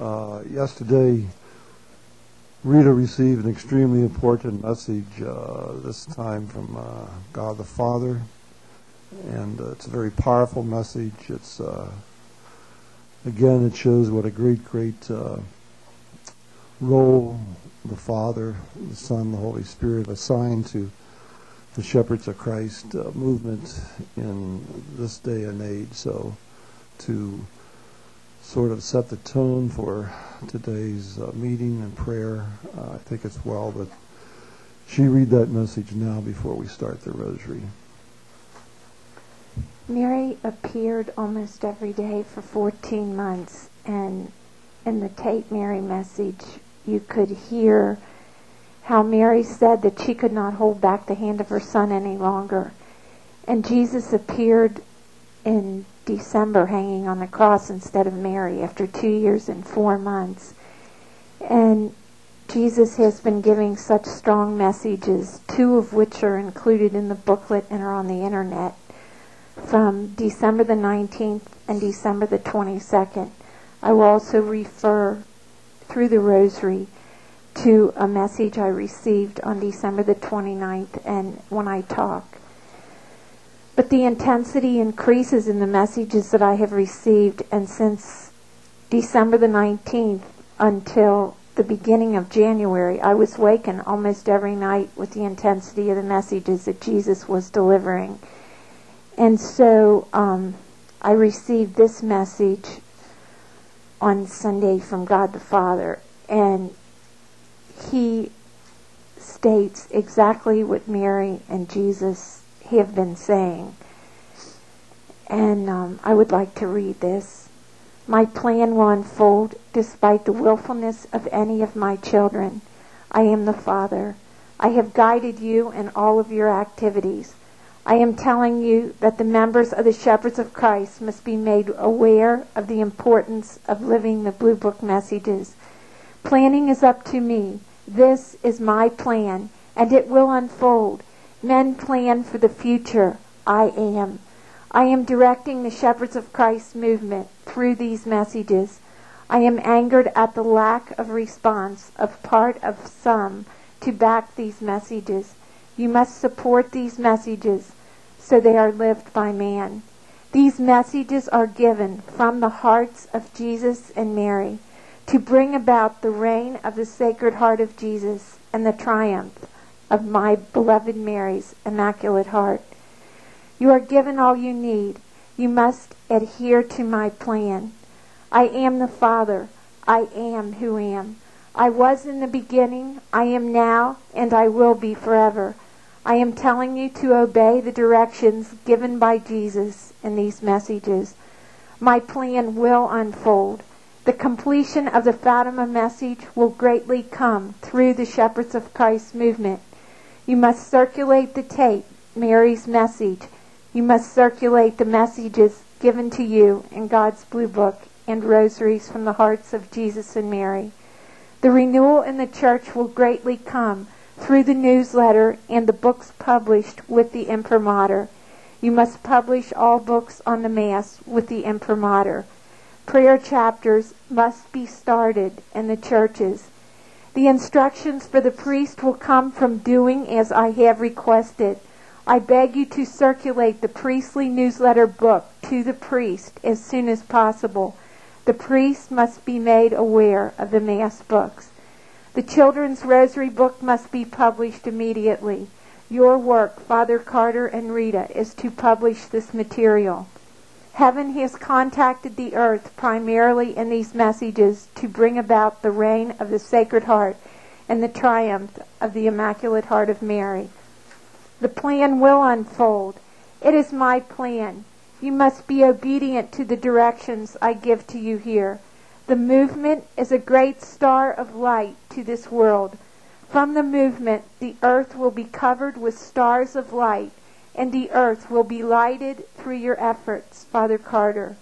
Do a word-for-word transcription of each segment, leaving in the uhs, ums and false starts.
Uh, yesterday, Rita received an extremely important message, uh, this time from uh, God the Father, and uh, it's a very powerful message. It's uh, again, it shows what a great, great uh, role the Father, the Son, the Holy Spirit assigned to the Shepherds of Christ uh, movement in this day and age. So to sort of set the tone for today's uh, meeting and prayer, uh, I think it's well that she read that message now before we start the rosary. Mary appeared almost every day for fourteen months, and in the Tate Mary message you could hear how Mary said that she could not hold back the hand of her son any longer. And Jesus appeared in December hanging on the cross instead of Mary after two years and four months. And Jesus has been giving such strong messages, two of which are included in the booklet and are on the internet, from December the nineteenth and December the twenty-second. I will also refer through the rosary to a message I received on December the twenty-ninth and when I talk. But the intensity increases in the messages that I have received, and since December the nineteenth until the beginning of January, I was wakened almost every night with the intensity of the messages that Jesus was delivering. And so um, I received this message on Sunday from God the Father, and he states exactly what Mary and Jesus have been saying. And um, I would like to read this. My plan will unfold despite the willfulness of any of my children. I am the Father. I have guided you in all of your activities. I am telling you that the members of the Shepherds of Christ must be made aware of the importance of living the Blue Book messages. Planning is up to me. This is my plan, and it will unfold. Men plan for the future. I am. I am directing the Shepherds of Christ movement through these messages. I am angered at the lack of response of part of some to back these messages. You must support these messages so they are lived by man. These messages are given from the hearts of Jesus and Mary to bring about the reign of the Sacred Heart of Jesus and the triumph of my beloved Mary's Immaculate Heart. You are given all you need. You must adhere to my plan. I am the Father. I am who am. I was in the beginning, I am now, and I will be forever. I am telling you to obey the directions given by Jesus in these messages. My plan will unfold. The completion of the Fatima message will greatly come through the Shepherds of Christ movement. You must circulate the tape, Mary's message. You must circulate the messages given to you in God's Blue Book and rosaries from the hearts of Jesus and Mary. The renewal in the church will greatly come through the newsletter and the books published with the imprimatur. You must publish all books on the Mass with the imprimatur. Prayer chapters must be started in the churches. The instructions for the priest will come from doing as I have requested. I beg you to circulate the priestly newsletter book to the priest as soon as possible. The priest must be made aware of the Mass books. The children's rosary book must be published immediately. Your work, Father Carter and Rita, is to publish this material. Heaven has contacted the earth primarily in these messages to bring about the reign of the Sacred Heart and the triumph of the Immaculate Heart of Mary. The plan will unfold. It is my plan. You must be obedient to the directions I give to you here. The movement is a great star of light to this world. From the movement, the earth will be covered with stars of light, and the earth will be lighted through your efforts, Father Carter.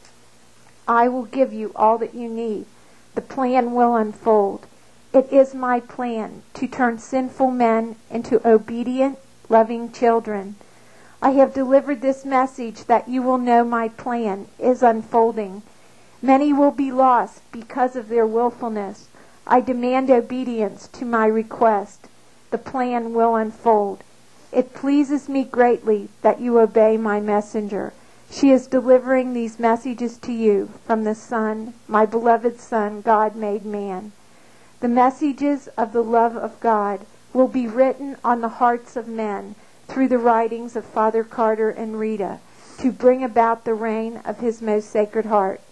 I will give you all that you need. The plan will unfold. It is my plan to turn sinful men into obedient, loving children. I have delivered this message that you will know my plan is unfolding. Many will be lost because of their willfulness. I demand obedience to my request. The plan will unfold. It pleases me greatly that you obey my messenger. She is delivering these messages to you from the Son, my beloved Son, God made man. The messages of the love of God will be written on the hearts of men through the writings of Father Carter and Rita to bring about the reign of his most sacred heart.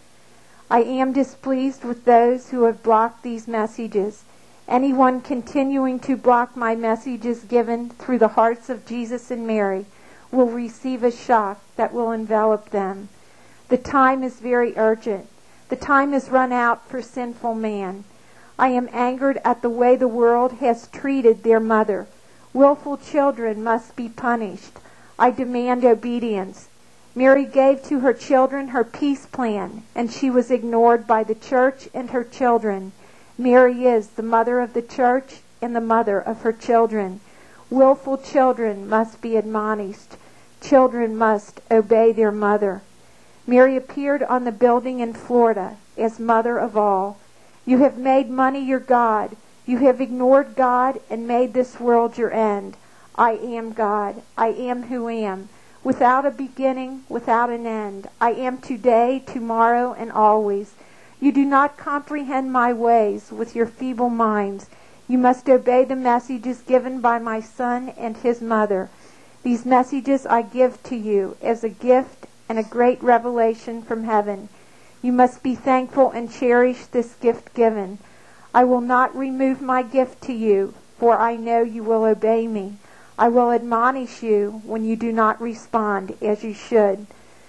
I am displeased with those who have blocked these messages. Anyone continuing to block my messages given through the hearts of Jesus and Mary will receive a shock that will envelop them. The time is very urgent. The time is run out for sinful man. I am angered at the way the world has treated their mother. Willful children must be punished. I demand obedience. Mary gave to her children her peace plan, and she was ignored by the church and her children. Mary is the mother of the church and the mother of her children. Willful children must be admonished. Children must obey their mother. Mary appeared on the building in Florida as mother of all. You have made money your God. You have ignored God and made this world your end. I am God. I am who am. Without a beginning, without an end. I am today, tomorrow, and always. You do not comprehend my ways with your feeble minds. You must obey the messages given by my Son and his mother. These messages I give to you as a gift and a great revelation from heaven. You must be thankful and cherish this gift given. I will not remove my gift to you, for I know you will obey me. I will admonish you when you do not respond as you should.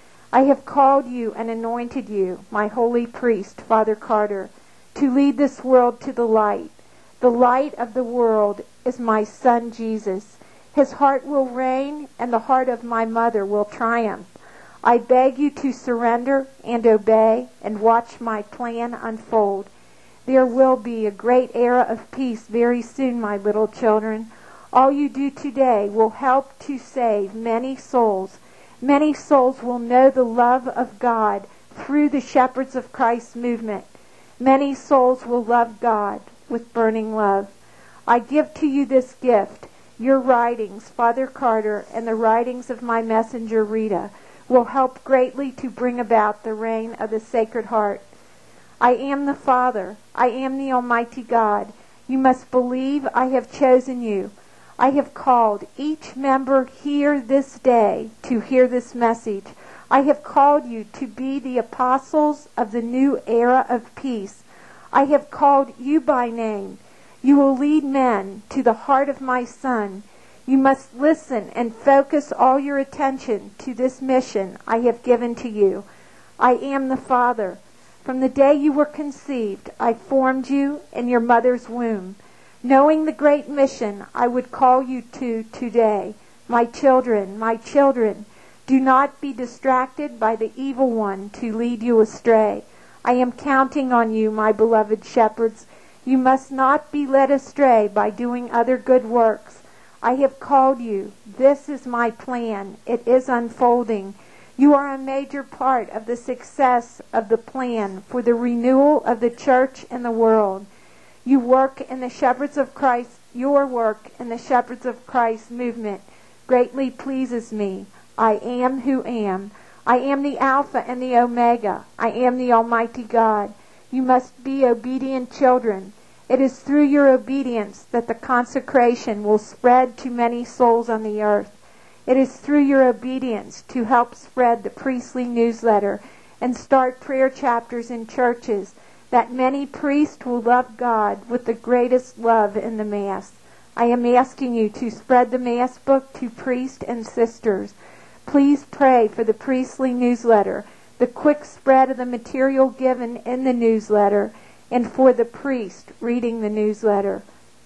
I have called you and anointed you, my holy priest, Father Carter, to lead this world to the light. The light of the world is my Son Jesus. His heart will reign, and the heart of my mother will triumph. I beg you to surrender and obey and watch my plan unfold. There will be a great era of peace very soon, my little children. All you do today will help to save many souls. Many souls will know the love of God through the Shepherds of Christ movement. Many souls will love God with burning love. I give to you this gift. Your writings, Father Carter, and the writings of my messenger Rita, will help greatly to bring about the reign of the Sacred Heart. I am the Father. I am the Almighty God. You must believe I have chosen you. I have called each member here this day to hear this message. I have called you to be the apostles of the new era of peace. I have called you by name. You will lead men to the heart of my Son. You must listen and focus all your attention to this mission I have given to you. I am the Father. From the day you were conceived, I formed you in your mother's womb. Knowing the great mission I would call you to today, my children, my children, do not be distracted by the evil one to lead you astray. I am counting on you, my beloved shepherds. You must not be led astray by doing other good works. I have called you. This is my plan. It is unfolding. You are a major part of the success of the plan for the renewal of the church and the world. You work in the Shepherds of Christ. Your work in the Shepherds of Christ movement greatly pleases me. I am who am. I am the Alpha and the Omega. I am the Almighty God. You must be obedient children. It is through your obedience that the consecration will spread to many souls on the earth. It is through your obedience to help spread the priestly newsletter and start prayer chapters in churches that many priests will love God with the greatest love in the Mass. I am asking you to spread the Mass book to priests and sisters. Please pray for the priestly newsletter, the quick spread of the material given in the newsletter, and for the priest reading the newsletter.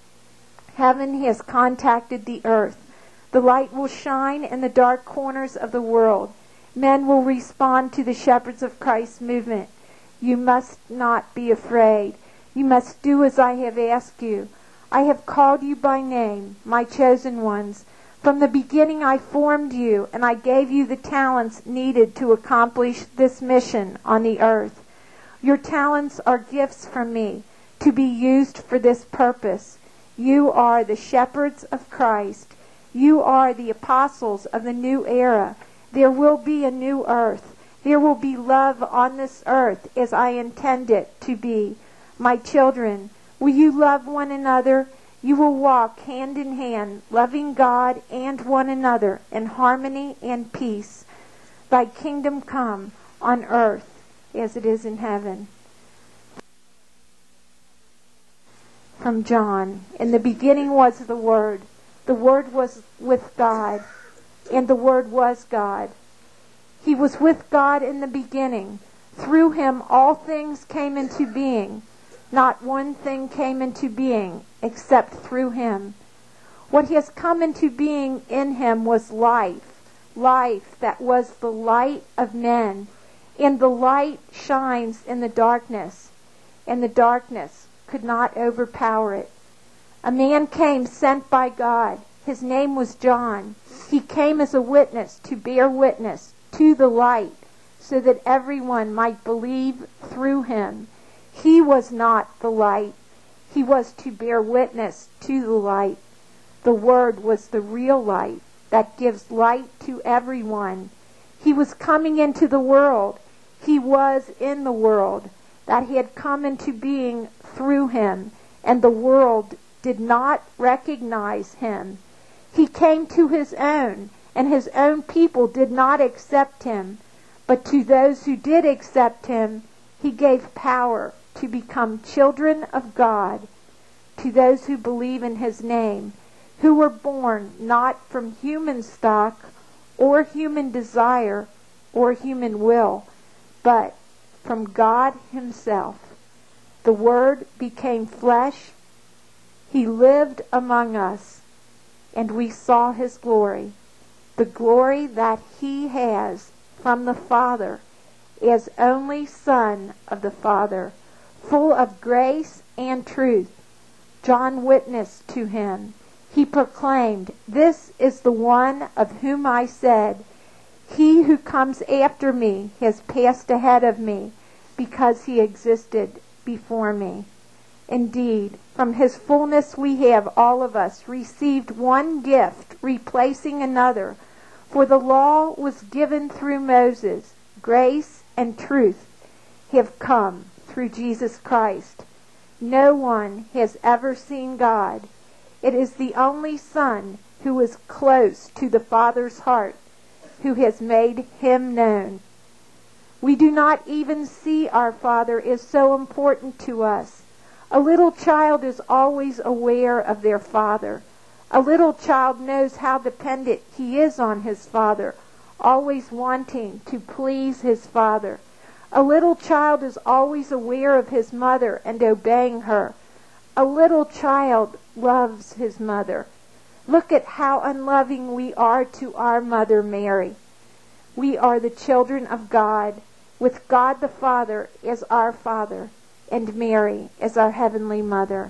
Heaven has contacted the earth. The light will shine in the dark corners of the world. Men will respond to the Shepherds of Christ movement. You must not be afraid. You must do as I have asked you. I have called you by name, my chosen ones. From the beginning I formed you, and I gave you the talents needed to accomplish this mission on the earth. Your talents are gifts from me to be used for this purpose. You are the shepherds of Christ. You are the apostles of the new era. There will be a new earth. There will be love on this earth as I intend it to be. My children, will you love one another? You will walk hand in hand, loving God and one another in harmony and peace. Thy kingdom come on earth as it is in heaven. From John. In the beginning was the Word. The Word was with God, and the Word was God. He was with God in the beginning. Through him all things came into being. Not one thing came into being except through him. What has come into being in him was life, life that was the light of men. And the light shines in the darkness, and the darkness could not overpower it. A man came sent by God. His name was John. He came as a witness to bear witness to the light, so that everyone might believe through him. He was not the light. He was to bear witness to the light. The Word was the real light that gives light to everyone. He was coming into the world. He was in the world. That he had come into being through him, and the world did not recognize him. He came to his own, and his own people did not accept him. But to those who did accept him, he gave power to become children of God, to those who believe in his name, who were born not from human stock, or human desire, or human will, but from God himself. The Word became flesh. He lived among us, and we saw his glory, the glory that he has from the Father, as only Son of the Father, full of grace and truth. John witnessed to him. He proclaimed, "This is the one of whom I said, he who comes after me has passed ahead of me, because he existed before me." Indeed, from his fullness we have, all of us, received one gift, replacing another. For the law was given through Moses. Grace and truth have come through Jesus Christ. No one has ever seen God. It is the only Son who is close to the Father's heart, who has made him known. We do not even see our Father as so important to us. A little child is always aware of their father. A little child knows how dependent he is on his father, always wanting to please his father. A little child is always aware of his mother and obeying her. A little child loves his mother. Look at how unloving we are to our mother Mary. We are the children of God, with God the Father as our Father, and Mary as our Heavenly Mother.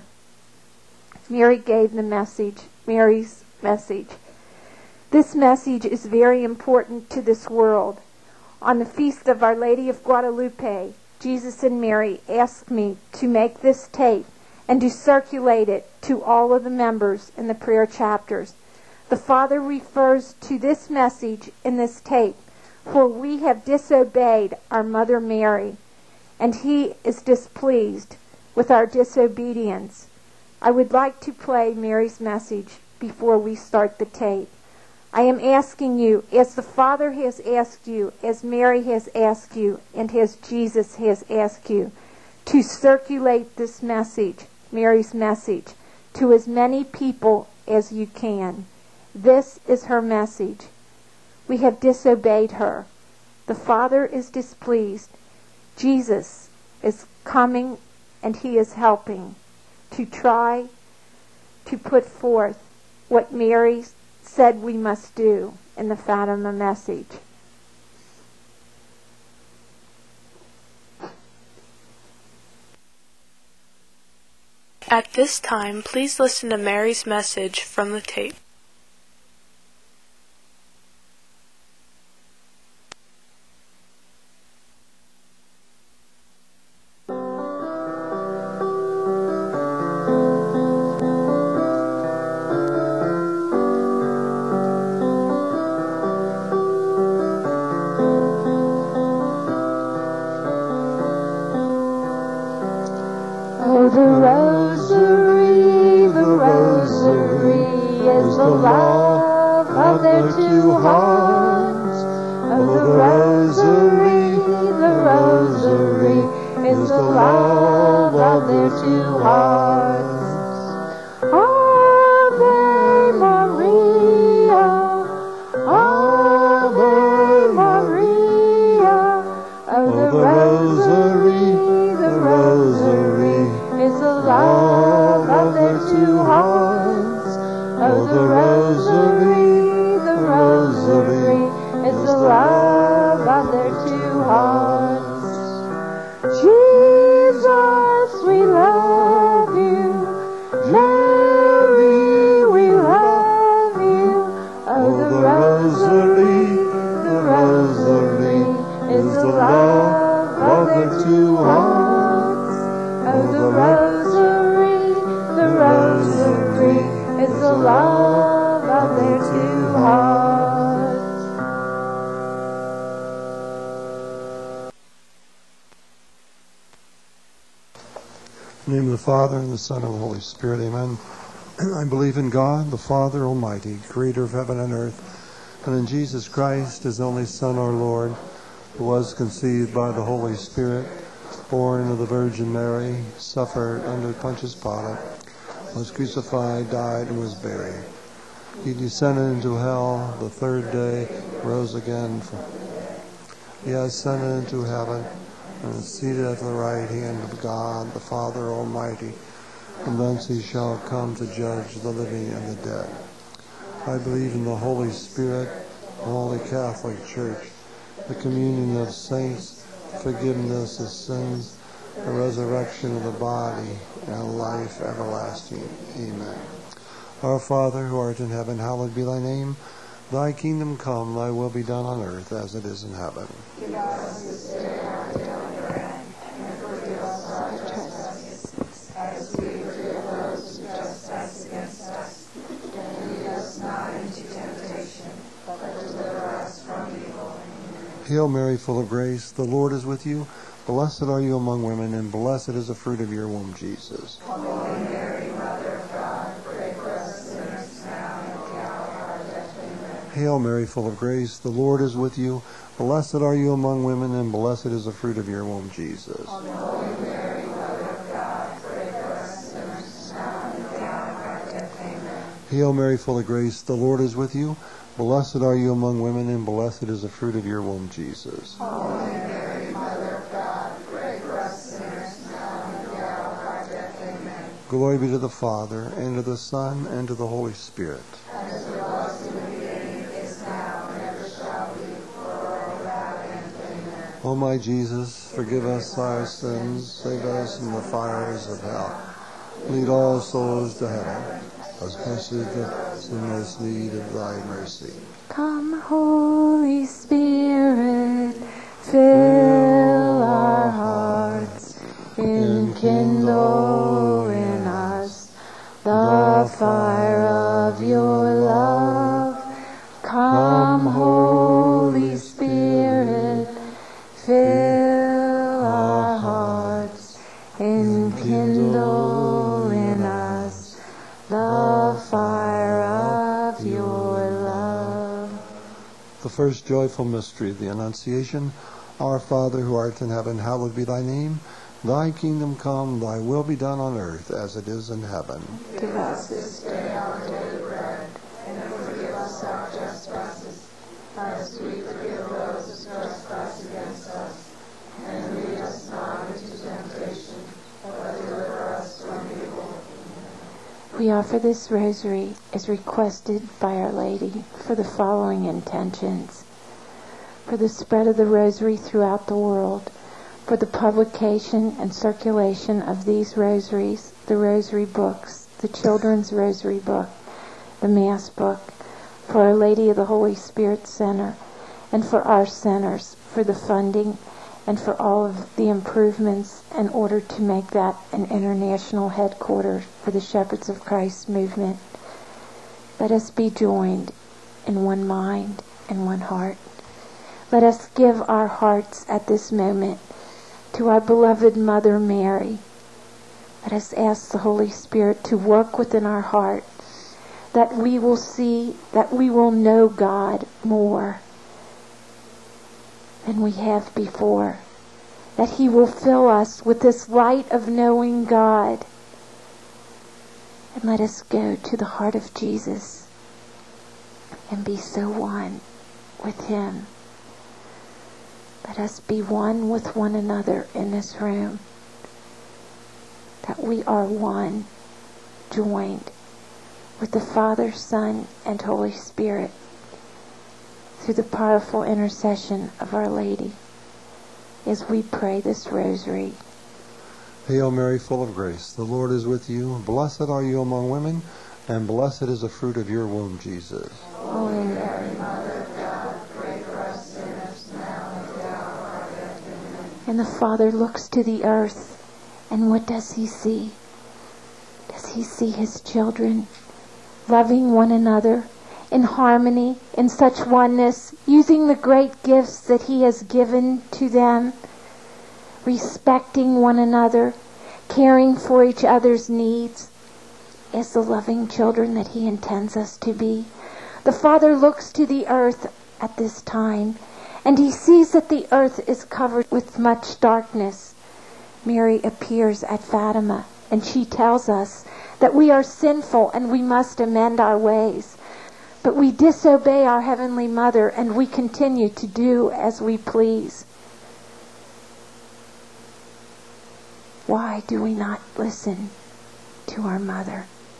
Mary gave the message, Mary's message. This message is very important to this world. On the feast of Our Lady of Guadalupe, Jesus and Mary asked me to make this tape and to circulate it to all of the members in the prayer chapters. The Father refers to this message in this tape, for we have disobeyed our Mother Mary, and he is displeased with our disobedience. I would like to play Mary's message before we start the tape. I am asking you, as the Father has asked you, as Mary has asked you, and as Jesus has asked you, to circulate this message, Mary's message, to as many people as you can. This is her message. We have disobeyed her. The Father is displeased. Jesus is coming, and he is helping to try to put forth what Mary said we must do in the Fatima message. At this time, please listen to Mary's message from the tape. is the love of their two hearts. Oh, the rosary, the rosary is the love of their two hearts. Ave Maria, Ave Maria. Oh, the rosary, the rosary is the love of their two hearts. Oh, the rosary, the rosary is the love of their two hearts. Jesus, we love you. Mary, we love you. Oh, the rosary, the rosary is the love of their two hearts. Oh, the rosary, the rosary is the love of their two hearts. In the name of the Father, and the Son, and the Holy Spirit, amen. I believe in God, the Father Almighty, creator of heaven and earth, and in Jesus Christ, his only Son, our Lord, who was conceived by the Holy Spirit, born of the Virgin Mary, suffered under Pontius Pilate, was crucified, died, and was buried. He descended into hell, the third day rose again. From, he ascended into heaven, and is seated at the right hand of God, the Father Almighty, and thence he shall come to judge the living and the dead. I believe in the Holy Spirit, the Holy Catholic Church, the communion of saints, forgiveness of sins, the resurrection of the body, and life everlasting. Amen. Our Father, who art in heaven, hallowed be thy name. Thy kingdom come, thy will be done on earth as it is in heaven. Give us this day our daily bread, and forgive us our trespasses, as we forgive those who trespass against us. And lead us not into temptation, but deliver us from evil. Hail Mary, full of grace, the Lord is with you. Blessed are you among women, and blessed is the fruit of your womb, Jesus. Holy Mary, Mother of God, pray for us sinners now and at the hour of our death. Amen. Hail Mary, full of grace, the Lord is with you. Blessed are you among women, and blessed is the fruit of your womb, Jesus. Holy Mary, Mother of God, pray for us sinners now and at the hour of our death. Amen. Hail Mary, full of grace, the Lord is with you. Blessed are you among women, and blessed is the fruit of your womb, Jesus. Holy Mary, Mother of God, pray for us sinners now and at the hour of our death. Amen. Glory be to the Father, and to the Son, and to the Holy Spirit. As it was in the beginning, is now, and ever shall be, world without end. Amen. O my Jesus, forgive us our sins, save us from the fires of hell. Lead all souls to heaven, especially those in most need of thy mercy. Come, Holy Spirit, fill our hearts, enkindle in us the fire of your love. Come, Holy Spirit, fill our hearts, enkindle in us the fire of your love. The first joyful mystery, the Annunciation. Our Father, who art in heaven, hallowed be thy name. Thy kingdom come, thy will be done on earth as it is in heaven. Give us this day our daily bread, and forgive us our trespasses, as we forgive those who trespass against us. And lead us not into temptation, but deliver us from evil. We offer this rosary as requested by Our Lady for the following intentions: for the spread of the rosary throughout the world, for the publication and circulation of these rosaries, the rosary books, the children's rosary book, the Mass book, for Our Lady of the Holy Spirit Center, and for our centers, for the funding and for all of the improvements in order to make that an international headquarters for the Shepherds of Christ movement. Let us be joined in one mind and one heart. Let us give our hearts at this moment to our beloved Mother Mary. Let us ask the Holy Spirit to work within our heart, that we will see, that we will know God more than we have before. That He will fill us with this light of knowing God. And let us go to the heart of Jesus and be so one with Him. Let us be one with one another in this room. That we are one, joined with the Father, Son, and Holy Spirit through the powerful intercession of Our Lady as we pray this rosary. Hail Mary, full of grace, the Lord is with you. Blessed are you among women, and blessed is the fruit of your womb, Jesus. Holy Mary, Mother of God, pray for us sinners now and at the hour of our death. Amen. And the Father looks to the earth, and what does He see? Does He see His children loving one another in harmony, in such oneness, using the great gifts that He has given to them, respecting one another, caring for each other's needs, as the loving children that He intends us to be? The Father looks to the earth at this time, and He sees that the earth is covered with much darkness. Mary appears at Fatima, and she tells us that we are sinful and we must amend our ways. But we disobey our Heavenly Mother, and we continue to do as we please. Why do we not listen to our Mother?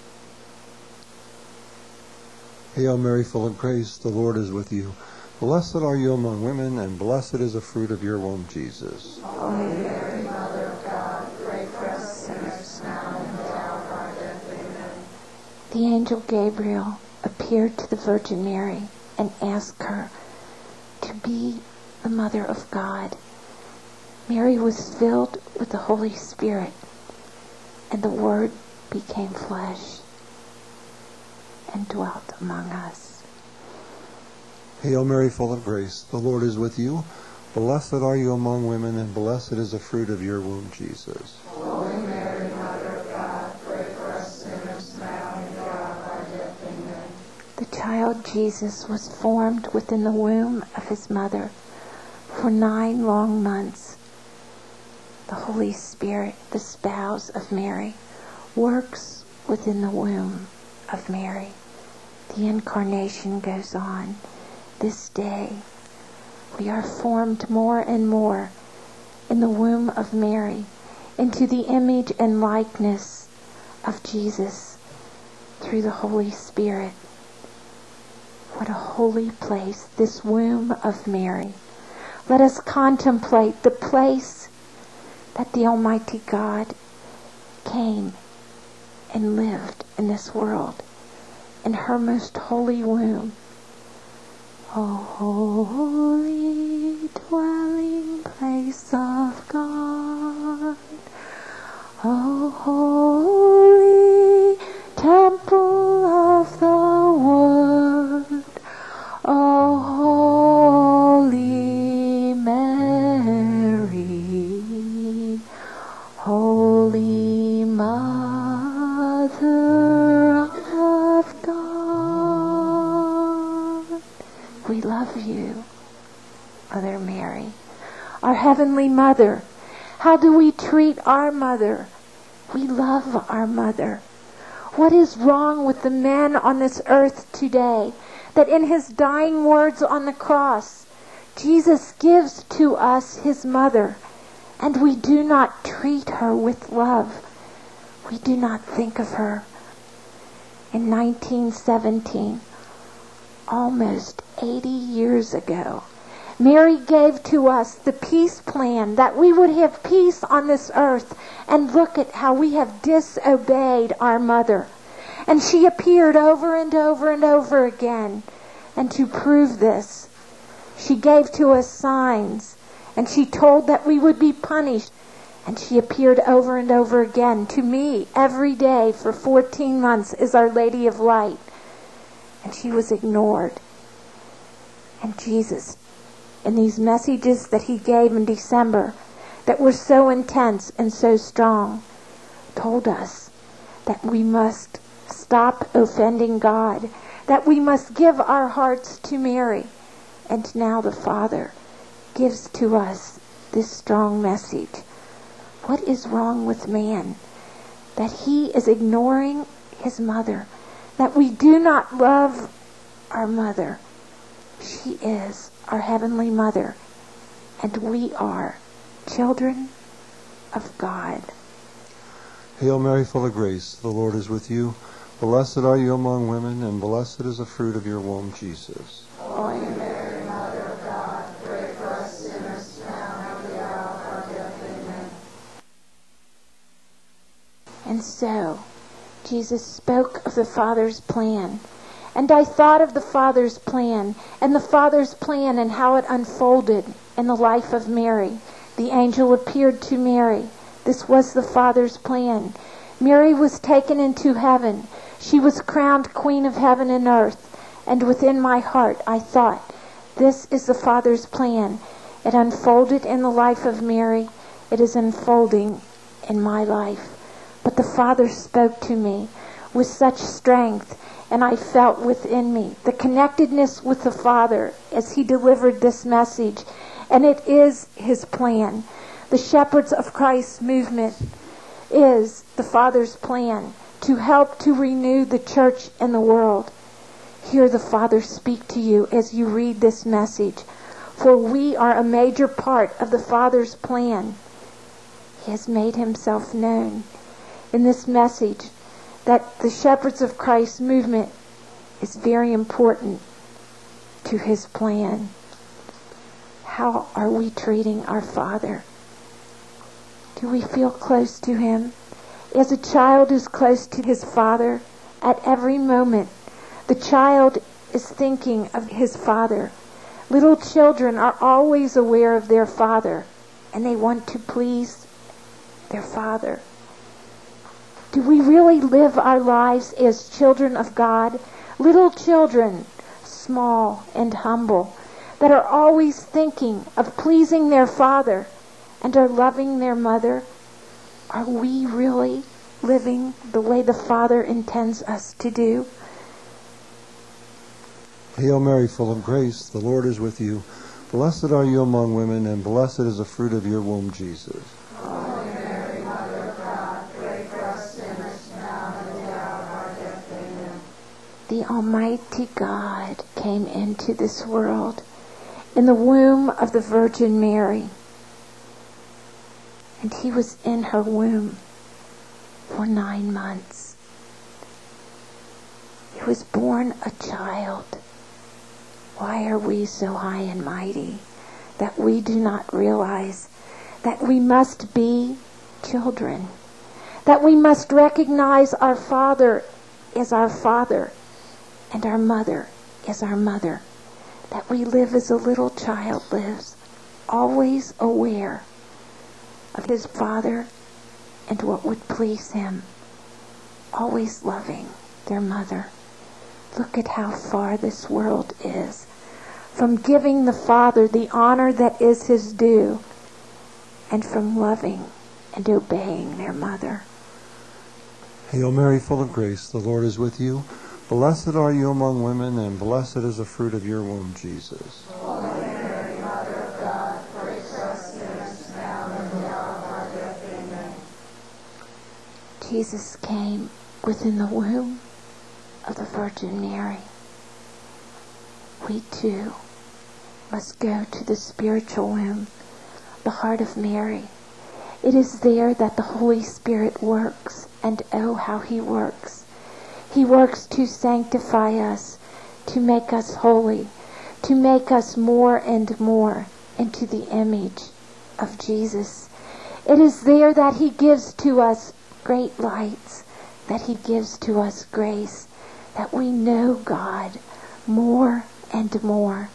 Hail Mary, full of grace, the Lord is with you. Blessed are you among women, and blessed is the fruit of your womb, Jesus. Holy Mary, Mother of God, pray for us sinners now and at the hour of our death. Amen. The angel Gabriel appeared to the Virgin Mary and asked her to be the Mother of God. Mary was filled with the Holy Spirit, and the Word became flesh and dwelt among us. Hail Mary, full of grace, the Lord is with you. Blessed are you among women, and blessed is the fruit of your womb, Jesus. Holy Mary, Mother of God, pray for us sinners now and at the hour of our death. Amen. The child Jesus was formed within the womb of His mother for nine long months. The Holy Spirit, the spouse of Mary, works within the womb of Mary. The incarnation goes on. This day, we are formed more and more in the womb of Mary into the image and likeness of Jesus through the Holy Spirit. What a holy place, this womb of Mary. Let us contemplate the place that the Almighty God came and lived in this world, in her most holy womb. O holy dwelling place of God, O holy temple of the Word, O holy Mary, Holy Mother of God. We love you, Mother Mary, our Heavenly Mother. How do we treat our mother? We love our mother. What is wrong with the man on this earth today that in His dying words on the cross, Jesus gives to us His mother, and we do not treat her with love? We do not think of her. In nineteen seventeen, almost eighty years ago, Mary gave to us the peace plan, that we would have peace on this earth. And look at how we have disobeyed our mother. And she appeared over and over and over again. And to prove this, she gave to us signs, and she told that we would be punished. And she appeared over and over again to me every day for fourteen months as Our Lady of Light. And she was ignored. And Jesus, in these messages that He gave in December that were so intense and so strong, told us that we must stop offending God, that we must give our hearts to Mary. And now the Father gives to us this strong message. What is wrong with man? That he is ignoring his mother, that we do not love our mother. She is our heavenly mother, and we are children of God. Hail Mary, full of grace, the Lord is with you. Blessed are you among women, and blessed is the fruit of your womb, Jesus. Holy Mary, Mother of God, pray for us sinners now and at the hour of our death. Amen. And so, Jesus spoke of the Father's plan. And I thought of the Father's plan, and the Father's plan and how it unfolded in the life of Mary. The angel appeared to Mary. This was the Father's plan. Mary was taken into heaven. She was crowned Queen of heaven and earth. And within my heart I thought, this is the Father's plan. It unfolded in the life of Mary. It is unfolding in my life. But the Father spoke to me with such strength, and I felt within me the connectedness with the Father as He delivered this message. And it is His plan. The Shepherds of Christ movement is the Father's plan to help to renew the church and the world. Hear the Father speak to you as you read this message, for we are a major part of the Father's plan. He has made Himself known in this message that the Shepherds of Christ movement is very important to His plan. How are we treating our Father? Do we feel close to Him? As a child is close to his father, at every moment, the child is thinking of his father. Little children are always aware of their father, and they want to please their father. Do we really live our lives as children of God? Little children, small and humble, that are always thinking of pleasing their father and are loving their mother. Are we really living the way the Father intends us to do? Hail Mary, full of grace, the Lord is with you. Blessed are you among women, and blessed is the fruit of your womb, Jesus. Holy Mary, Mother of God, pray for us sinners now and at the hour of our death. Amen. The Almighty God came into this world in the womb of the Virgin Mary. And He was in her womb for nine months. He was born a child. Why are we so high and mighty that we do not realize that we must be children? That we must recognize our Father as our Father and our mother as our mother. That we live as a little child lives, always aware of his Father and what would please Him, always loving their mother. Look at how far this world is from giving the Father the honor that is His due, and from loving and obeying their mother. Hail Mary, full of grace, the Lord is with you. Blessed are you among women, and blessed is the fruit of your womb, Jesus. Holy Mary, Mother of God, pray for us sinners now and at the hour of our death. Amen. Jesus came within the womb of the Virgin Mary. We too must go to the spiritual womb, the heart of Mary. It is there that the Holy Spirit works, and oh, how He works. He works to sanctify us, to make us holy, to make us more and more into the image of Jesus. It is there that He gives to us great lights, that He gives to us grace, that we know God more and more.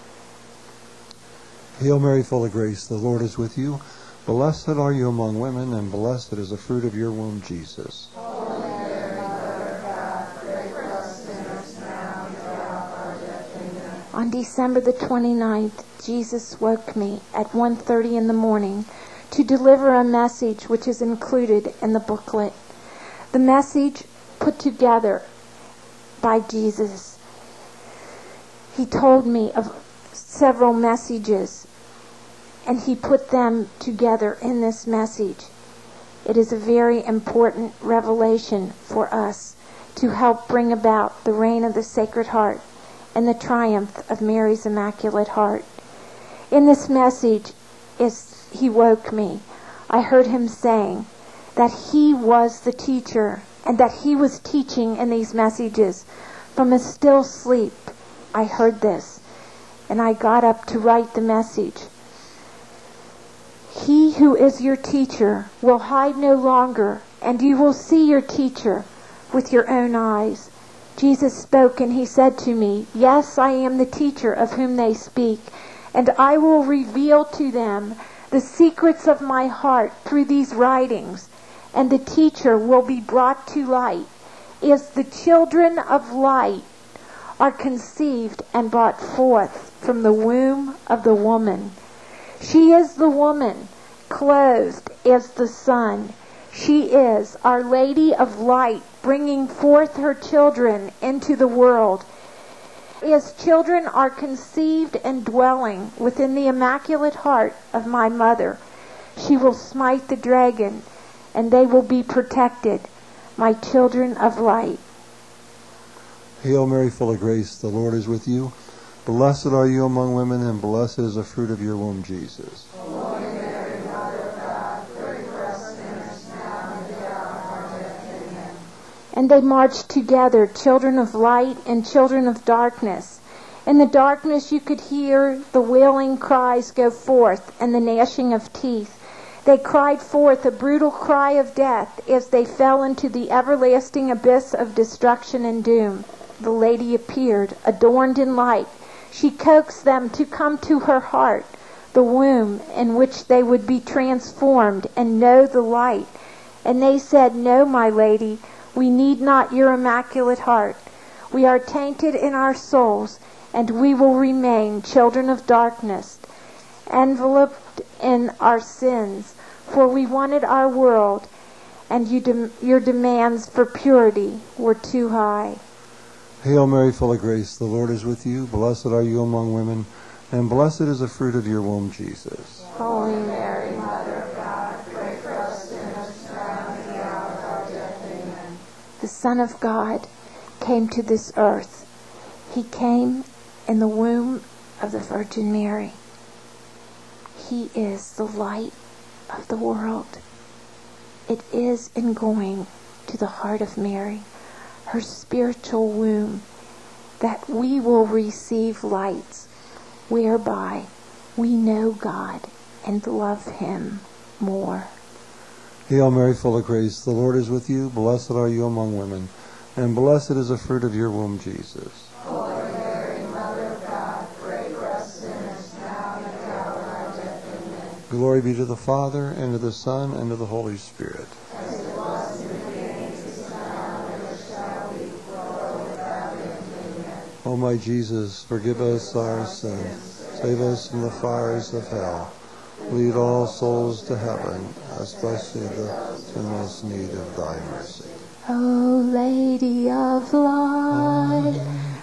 Hail Mary, full of grace, the Lord is with you. Blessed are you among women, and blessed is the fruit of your womb, Jesus. Holy Mary, Mother of God, pray for us sinners now and at the hour of our death. Amen. On December the twenty-ninth, Jesus woke me at one thirty in the morning to deliver a message which is included in the booklet. The message put together by Jesus. He told me of several messages, and he put them together in this message. It is a very important revelation for us to help bring about the reign of the Sacred Heart and the triumph of Mary's Immaculate Heart. In this message, as he woke me, I heard him saying that he was the teacher and that he was teaching in these messages. From a still sleep, I heard this, and I got up to write the message. He who is your teacher will hide no longer, and you will see your teacher with your own eyes. Jesus spoke, and he said to me, yes, I am the teacher of whom they speak, and I will reveal to them the secrets of my heart through these writings, and the teacher will be brought to light as the children of light are conceived and brought forth from the womb of the woman. She is the woman, clothed as the sun. She is Our Lady of Light, bringing forth her children into the world. As children are conceived and dwelling within the Immaculate Heart of my mother, she will smite the dragon, and they will be protected, my children of light. Hail Mary, full of grace, the Lord is with you. Blessed are you among women, and blessed is the fruit of your womb, Jesus. Holy Mary, Mother of God, pray for us sinners now and at the hour of our death. Amen. And they marched together, children of light and children of darkness. In the darkness you could hear the wailing cries go forth and the gnashing of teeth. They cried forth a brutal cry of death as they fell into the everlasting abyss of destruction and doom. The Lady appeared, adorned in light. She coaxed them to come to her heart, the womb in which they would be transformed and know the light. And they said, no, my Lady, we need not your Immaculate Heart. We are tainted in our souls, and we will remain children of darkness, enveloped in our sins, for we wanted our world, and you dem- your demands for purity were too high. Hail Mary, full of grace, the Lord is with you. Blessed are you among women, and blessed is the fruit of your womb, Jesus. Holy Mary, Mother of God, pray for us sinners now and at the hour of our death. Amen. The Son of God came to this earth. He came in the womb of the Virgin Mary. He is the light of the world. It is in going to the heart of Mary, her spiritual womb, that we will receive lights whereby we know God and love him more. Hail Mary, full of grace, the Lord is with you. Blessed are you among women, and blessed is the fruit of your womb, Jesus. Holy Mary, Mother of God, pray for us sinners now and at the hour of our death. Amen. Glory be to the Father, and to the Son, and to the Holy Spirit. As it was in the beginning, is now, and ever shall be, world without end. Amen. O my Jesus, forgive us our sins. Save us from the fires of hell. Lead all souls to heaven, especially those in most need of thy mercy. O Lady of Light,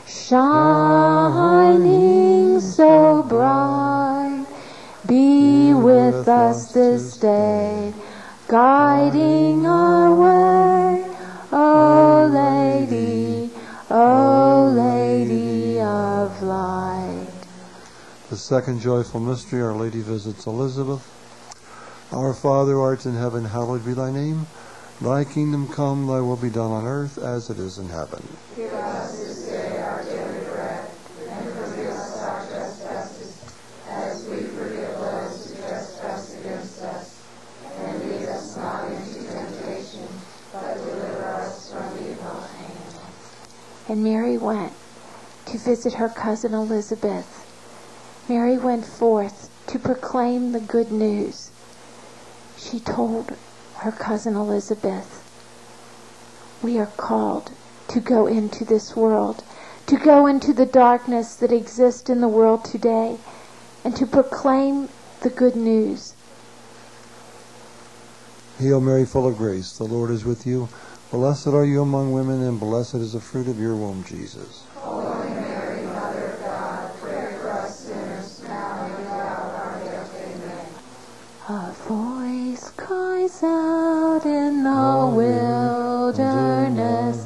shining so bright, be with us this day, guiding our way. O Lady, O Lady of Light. The second joyful mystery, Our Lady visits Elizabeth. Our Father, who art in heaven, hallowed be thy name. Thy kingdom come, thy will be done on earth as it is in heaven. Give us this day our daily bread, and forgive us our trespasses, as we forgive those who trespass against us. And lead us not into temptation, but deliver us from evil. Amen. And Mary went to visit her cousin Elizabeth. Mary went forth to proclaim the good news. She told her cousin Elizabeth, we are called to go into this world, to go into the darkness that exists in the world today, and to proclaim the good news. Hail Mary, full of grace, the Lord is with you. Blessed are you among women, and blessed is the fruit of your womb, Jesus. Holy Mary, Mother of God, pray for us sinners, now and at the hour of our death. Amen. A voice cries out in the wilderness,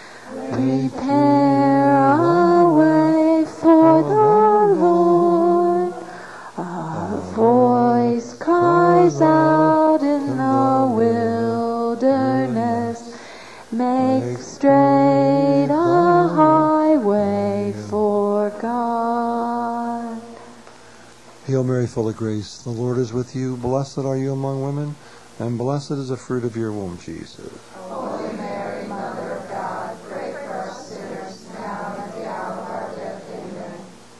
prepare a way for the Lord. A voice cries out in the wilderness, make straight a highway for God. Hail Mary, full of grace, the Lord is with you. Blessed are you among women, and blessed is the fruit of your womb, Jesus. Holy Mary, Mother of God, pray for us sinners, now and at the hour of our death. Amen.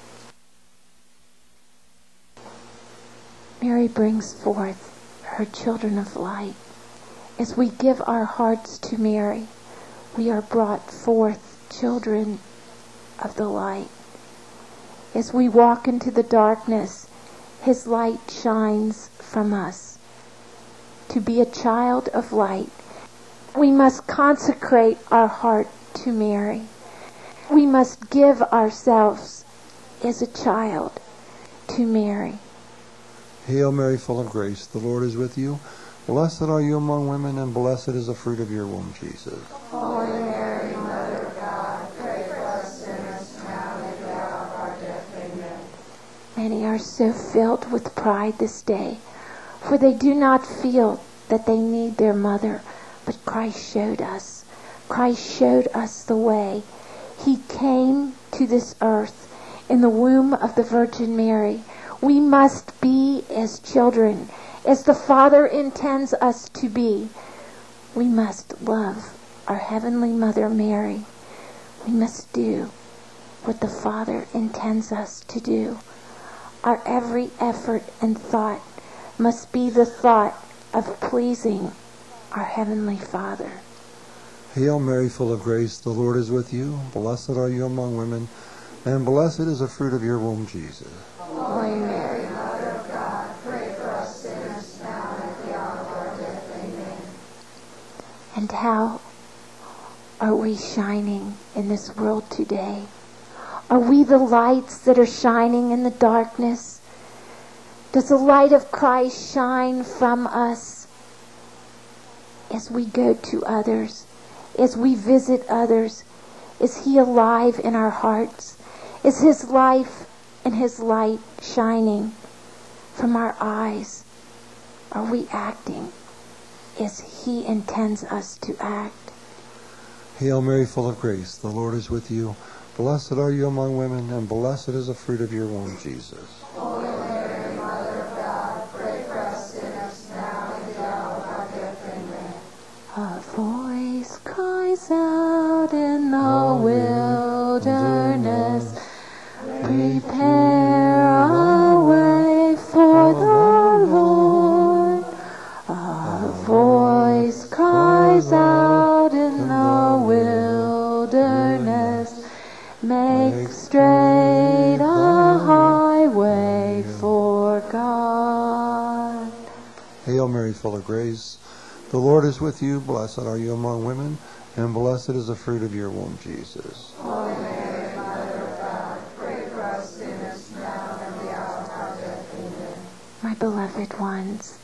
Mary brings forth her children of light. As we give our hearts to Mary, we are brought forth children of the light. As we walk into the darkness, His light shines from us. To be a child of light, we must consecrate our heart to Mary. We must give ourselves as a child to Mary. Hail Mary, full of grace, the Lord is with you. Blessed are you among women, and blessed is the fruit of your womb, Jesus. Holy Mary, Mother of God, pray for us sinners, now and at the hour of our death. Amen. Many are so filled with pride this day, for they do not feel that they need their mother, but Christ showed us. Christ showed us the way. He came to this earth in the womb of the Virgin Mary. We must be as children, as the Father intends us to be. We must love our Heavenly Mother Mary. We must do what the Father intends us to do. Our every effort and thought must be the thought of pleasing our Heavenly Father. Hail Mary, full of grace, the Lord is with you. Blessed are you among women, and blessed is the fruit of your womb, Jesus. Holy Mary, Mother of God, pray for us sinners, now and at the hour of our death. Amen. And how are we shining in this world today? Are we the lights that are shining in the darkness? Does the light of Christ shine from us as we go to others, as we visit others? Is He alive in our hearts? Is His life and His light shining from our eyes? Are we acting as He intends us to act? Hail Mary, full of grace, the Lord is with you. Blessed are you among women, and blessed is the fruit of your womb, Jesus. Holy Mary, Mother of God, pray for us sinners, now and at the hour of our death. Amen. A voice cries out in the wilderness, prepare a way for the Lord. A voice cries out in the wilderness, make straight a highway for God. Hail Mary, full of grace, the Lord is with you. Blessed are you among women, and blessed is the fruit of your womb, Jesus. Holy Mary, Mother of God, pray for us sinners, now and at the hour of our death. Amen. My beloved ones,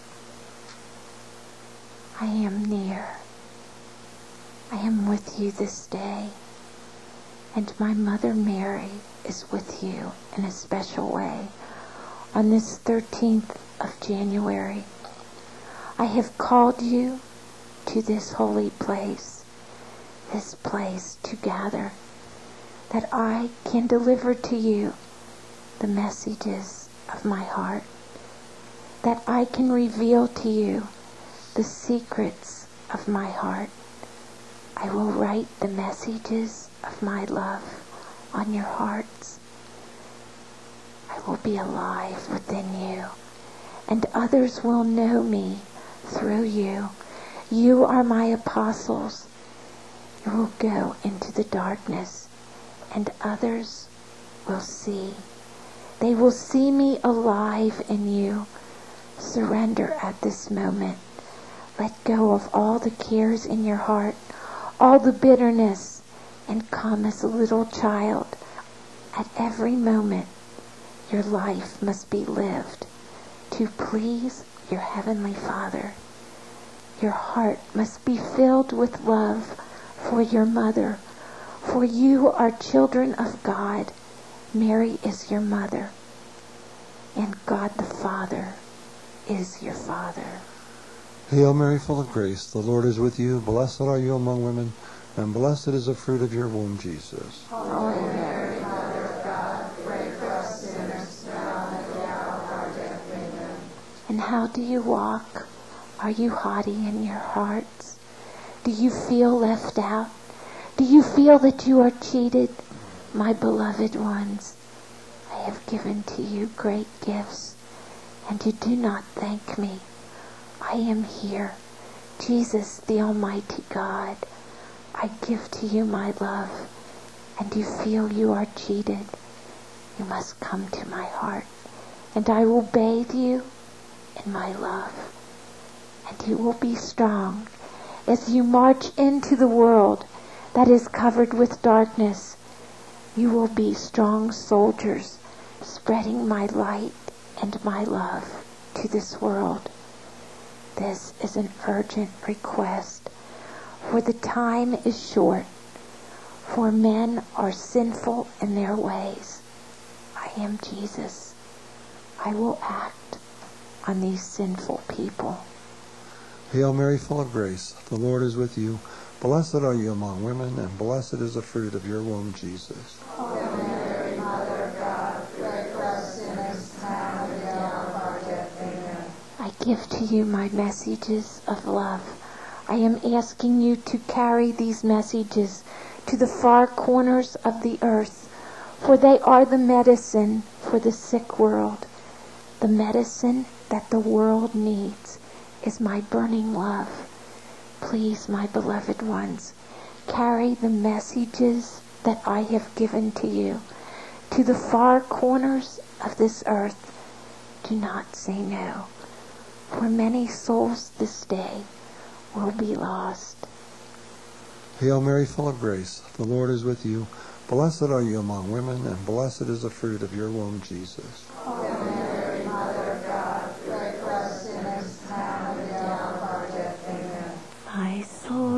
I am near. I am with you this day, and my Mother Mary is with you in a special way on this thirteenth of January. I have called you to this holy place, this place to gather, that I can deliver to you the messages of my heart, that I can reveal to you the secrets of my heart. I will write the messages of my love on your hearts. I will be alive within you, and others will know me through you. You are my apostles. You will go into the darkness, and others will see. They will see me alive in you. Surrender at this moment. Let go of all the cares in your heart, all the bitterness, and come as a little child. At every moment, your life must be lived to please your Heavenly Father. Your heart must be filled with love for your mother, for you are children of God. Mary is your mother, and God the Father is your Father. Hail Mary, full of grace, the Lord is with you. Blessed are you among women, and blessed is the fruit of your womb, Jesus. Holy Mary, Mother of God, pray for us sinners, now and at the hour of our death. Amen. and how do you walk? Are you haughty in your hearts? Do you feel left out? Do you feel that you are cheated? My beloved ones, I have given to you great gifts, and you do not thank me. I am here, Jesus, the Almighty God. I give to you my love, and you feel you are cheated. You must come to my heart, and I will bathe you in my love, and you will be strong as you march into the world that is covered with darkness. You will be strong soldiers, spreading my light and my love to this world. This is an urgent request, for the time is short, for men are sinful in their ways. I am Jesus. I will act on these sinful people. Hail Mary, full of grace, the Lord is with you. Blessed are you among women, and blessed is the fruit of your womb, Jesus. Hail Mary, Mother of God, pray for us sinners, now and at the hour of our death. Amen. I give to you my messages of love. I am asking you to carry these messages to the far corners of the earth, for they are the medicine for the sick world. The medicine that the world needs is my burning love. Please, my beloved ones, carry the messages that I have given to you to the far corners of this earth. Do not say no, for many souls this day will be lost. Hail Mary, full of grace, the Lord is with you. Blessed are you among women, and blessed is the fruit of your womb, Jesus. Hail Mary, Mother of God, pray for us sinners, now and at the hour of our death. Amen. My soul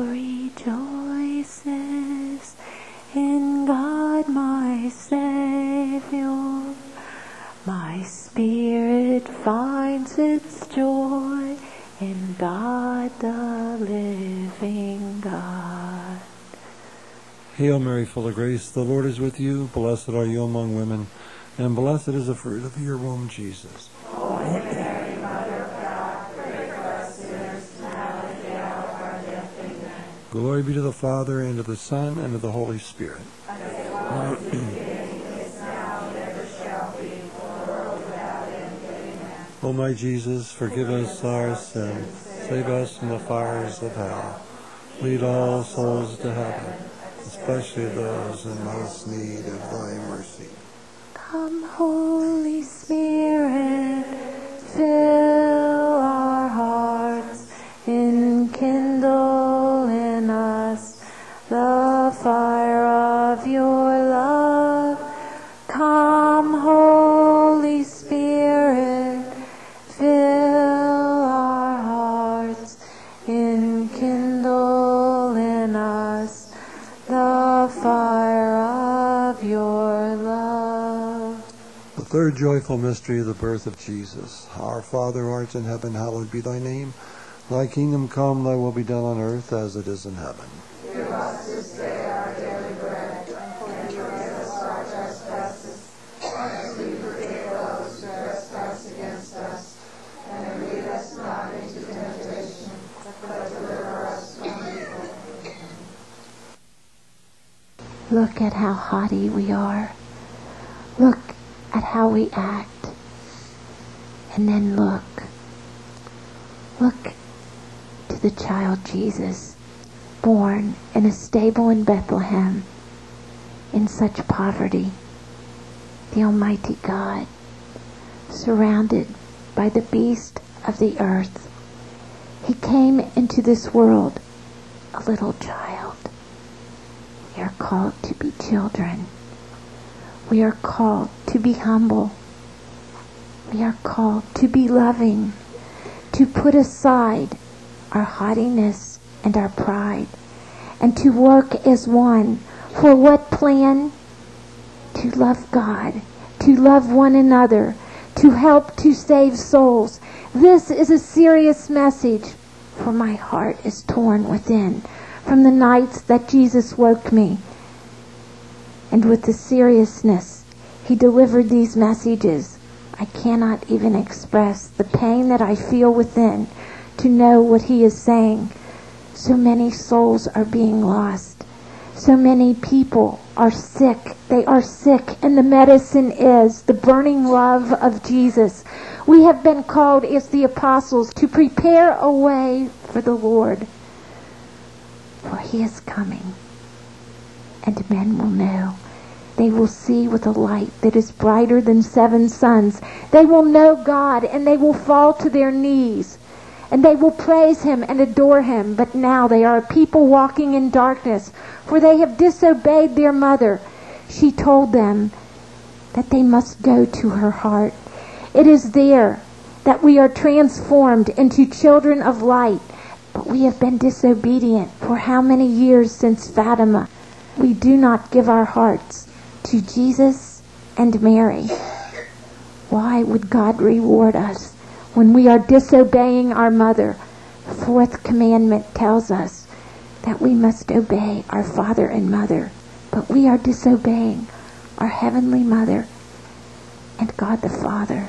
rejoices in God my Savior. My spirit finds its joy in God the living God. Hail Mary, full of grace, the Lord is with you. Blessed are you among women, and blessed is the fruit of your womb, Jesus. Holy Mary, Mother of God, pray for us sinners, now and at the hour of our death. Amen. Glory be to the Father, and to the Son, and to the Holy Spirit. As it was in the beginning, is now, and ever shall be, world without end. Amen. O my Jesus, forgive us our sins, save us from the fires of hell. Lead all souls to heaven, especially those in most need of thy mercy. Come, Holy Spirit, fill our hearts, enkindle in us the fire of your love. Come, Holy Spirit, fill our hearts, enkindle in us the fire of your love. The third joyful mystery of the birth of Jesus. Our Father who art in heaven, hallowed be thy name. Thy kingdom come, thy will be done on earth as it is in heaven. Give us this day our daily bread, and forgive us our trespasses, as we forgive those who trespass against us. And lead us not into temptation, but deliver us from evil. Look at how haughty we are. Look at how we act. And then look. Look to the child Jesus, born in a stable in Bethlehem, in such poverty. The Almighty God, surrounded by the beast of the earth. He came into this world a little child. We are called to be children. We are called to be humble. We are called to be loving, to put aside our haughtiness and our pride, and to work as one. For what plan? To love God, to love one another, to help to save souls. This is a serious message, for my heart is torn within from the nights that Jesus woke me. And with the seriousness he delivered these messages, I cannot even express the pain that I feel within to know what he is saying. So many souls are being lost. So many people are sick. They are sick, and the medicine is the burning love of Jesus. We have been called as the apostles to prepare a way for the Lord, for he is coming, and men will know. They will see with a light that is brighter than seven suns. They will know God, and they will fall to their knees, and they will praise him and adore him. But now they are a people walking in darkness, for they have disobeyed their mother. She told them that they must go to her heart. It is there that we are transformed into children of light. But we have been disobedient for how many years since Fatima? We do not give our hearts to Jesus and Mary. Why would God reward us when we are disobeying our mother? The fourth commandment tells us that we must obey our father and mother, but we are disobeying our heavenly mother and God the Father.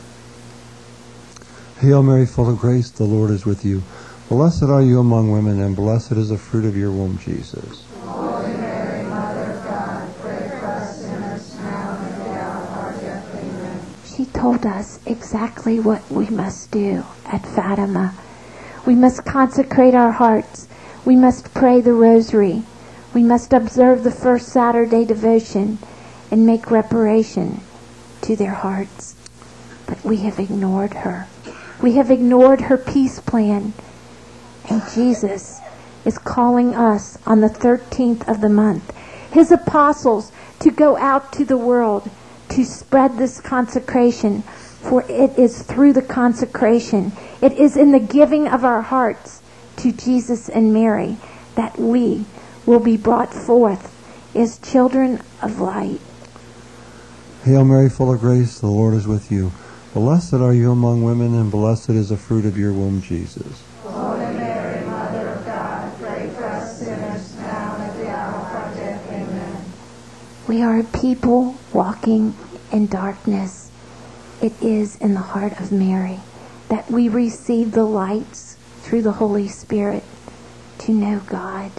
Hail Mary, full of grace, the Lord is with you. Blessed are you among women, and blessed is the fruit of your womb, Jesus. Holy Mary, Mother of God, pray for us sinners now and at the hour of our death. Amen. She told us exactly what we must do at Fatima. We must consecrate our hearts. We must pray the rosary. We must observe the first Saturday devotion and make reparation to their hearts. But we have ignored her. We have ignored her peace plan. And Jesus is calling us on the thirteenth of the month, his apostles, to go out to the world to spread this consecration. For it is through the consecration, it is in the giving of our hearts to Jesus and Mary, that we will be brought forth as children of light. Hail Mary, full of grace, the Lord is with you. Blessed are you among women, and blessed is the fruit of your womb, Jesus. Holy Mary, Mother of God, pray for us sinners now and at the hour of our death. Amen. We are a people walking in darkness. It is in the heart of Mary that we receive the lights through the Holy Spirit to know God.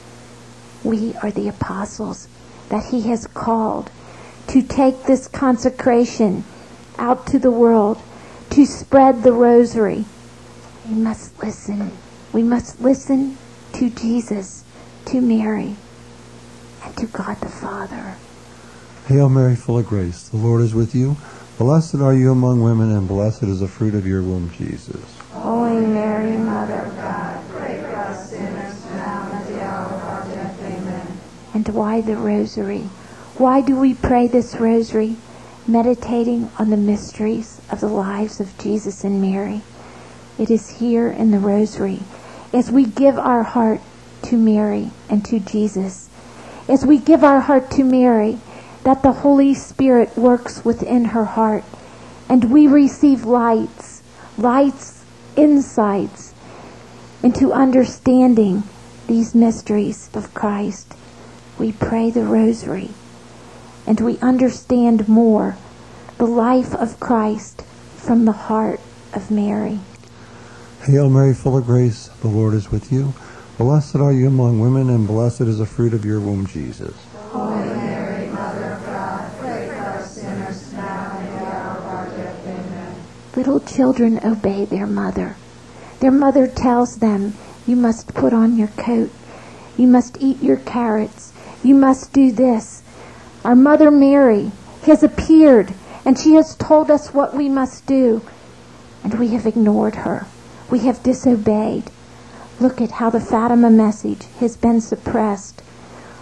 We are the apostles that he has called to take this consecration out to the world, to spread the rosary. We must listen. We must listen to Jesus, to Mary, and to God the Father. Hail Mary, full of grace, the Lord is with you. Blessed are you among women, and blessed is the fruit of your womb, Jesus. Holy Mary, Mother of God, pray for us sinners now and at the hour of our death. Amen. And why the rosary? Why do we pray this rosary? Meditating on the mysteries of the lives of Jesus and Mary. It is here in the rosary, as we give our heart to Mary and to Jesus, as we give our heart to Mary, that the Holy Spirit works within her heart, and we receive lights, lights, insights into understanding these mysteries of Christ. We pray the rosary, and we understand more the life of Christ from the heart of Mary. Hail Mary, full of grace, the Lord is with you. Blessed are you among women, and blessed is the fruit of your womb, Jesus. Holy Mary, Mother of God, pray for us sinners now and at the hour of our death. Amen. Little children obey their mother. Their mother tells them, you must put on your coat. You must eat your carrots. You must do this. Our Mother Mary has appeared, and she has told us what we must do. And we have ignored her. We have disobeyed. Look at how the Fatima message has been suppressed.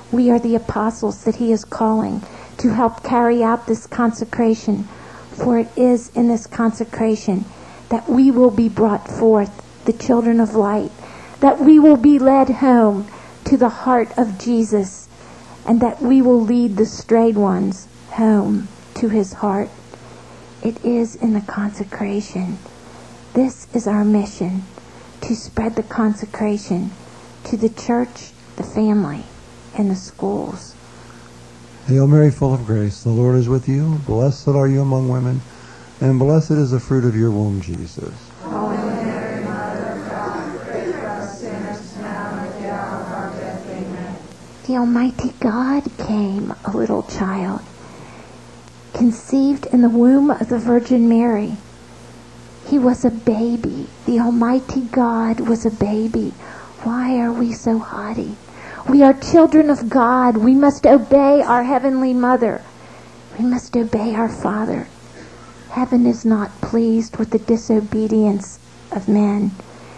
We are the apostles that he is calling to help carry out this consecration, for it is in this consecration that we will be brought forth, the children of light, that we will be led home to the heart of Jesus, and that we will lead the strayed ones home to his heart. It is in the consecration. This is our mission, to spread the consecration to the church, the family, and the schools. Hail Mary, full of grace, the Lord is with you. Blessed are you among women, and blessed is the fruit of your womb, Jesus. Holy Mary, Mother of God, pray for us sinners now and at the hour of our death. Amen. The Almighty God came, a little child, conceived in the womb of the Virgin Mary. He was a baby. The Almighty God was a baby. Why are we so haughty? We are children of God. We must obey our Heavenly Mother. We must obey our Father. Heaven is not pleased with the disobedience of men.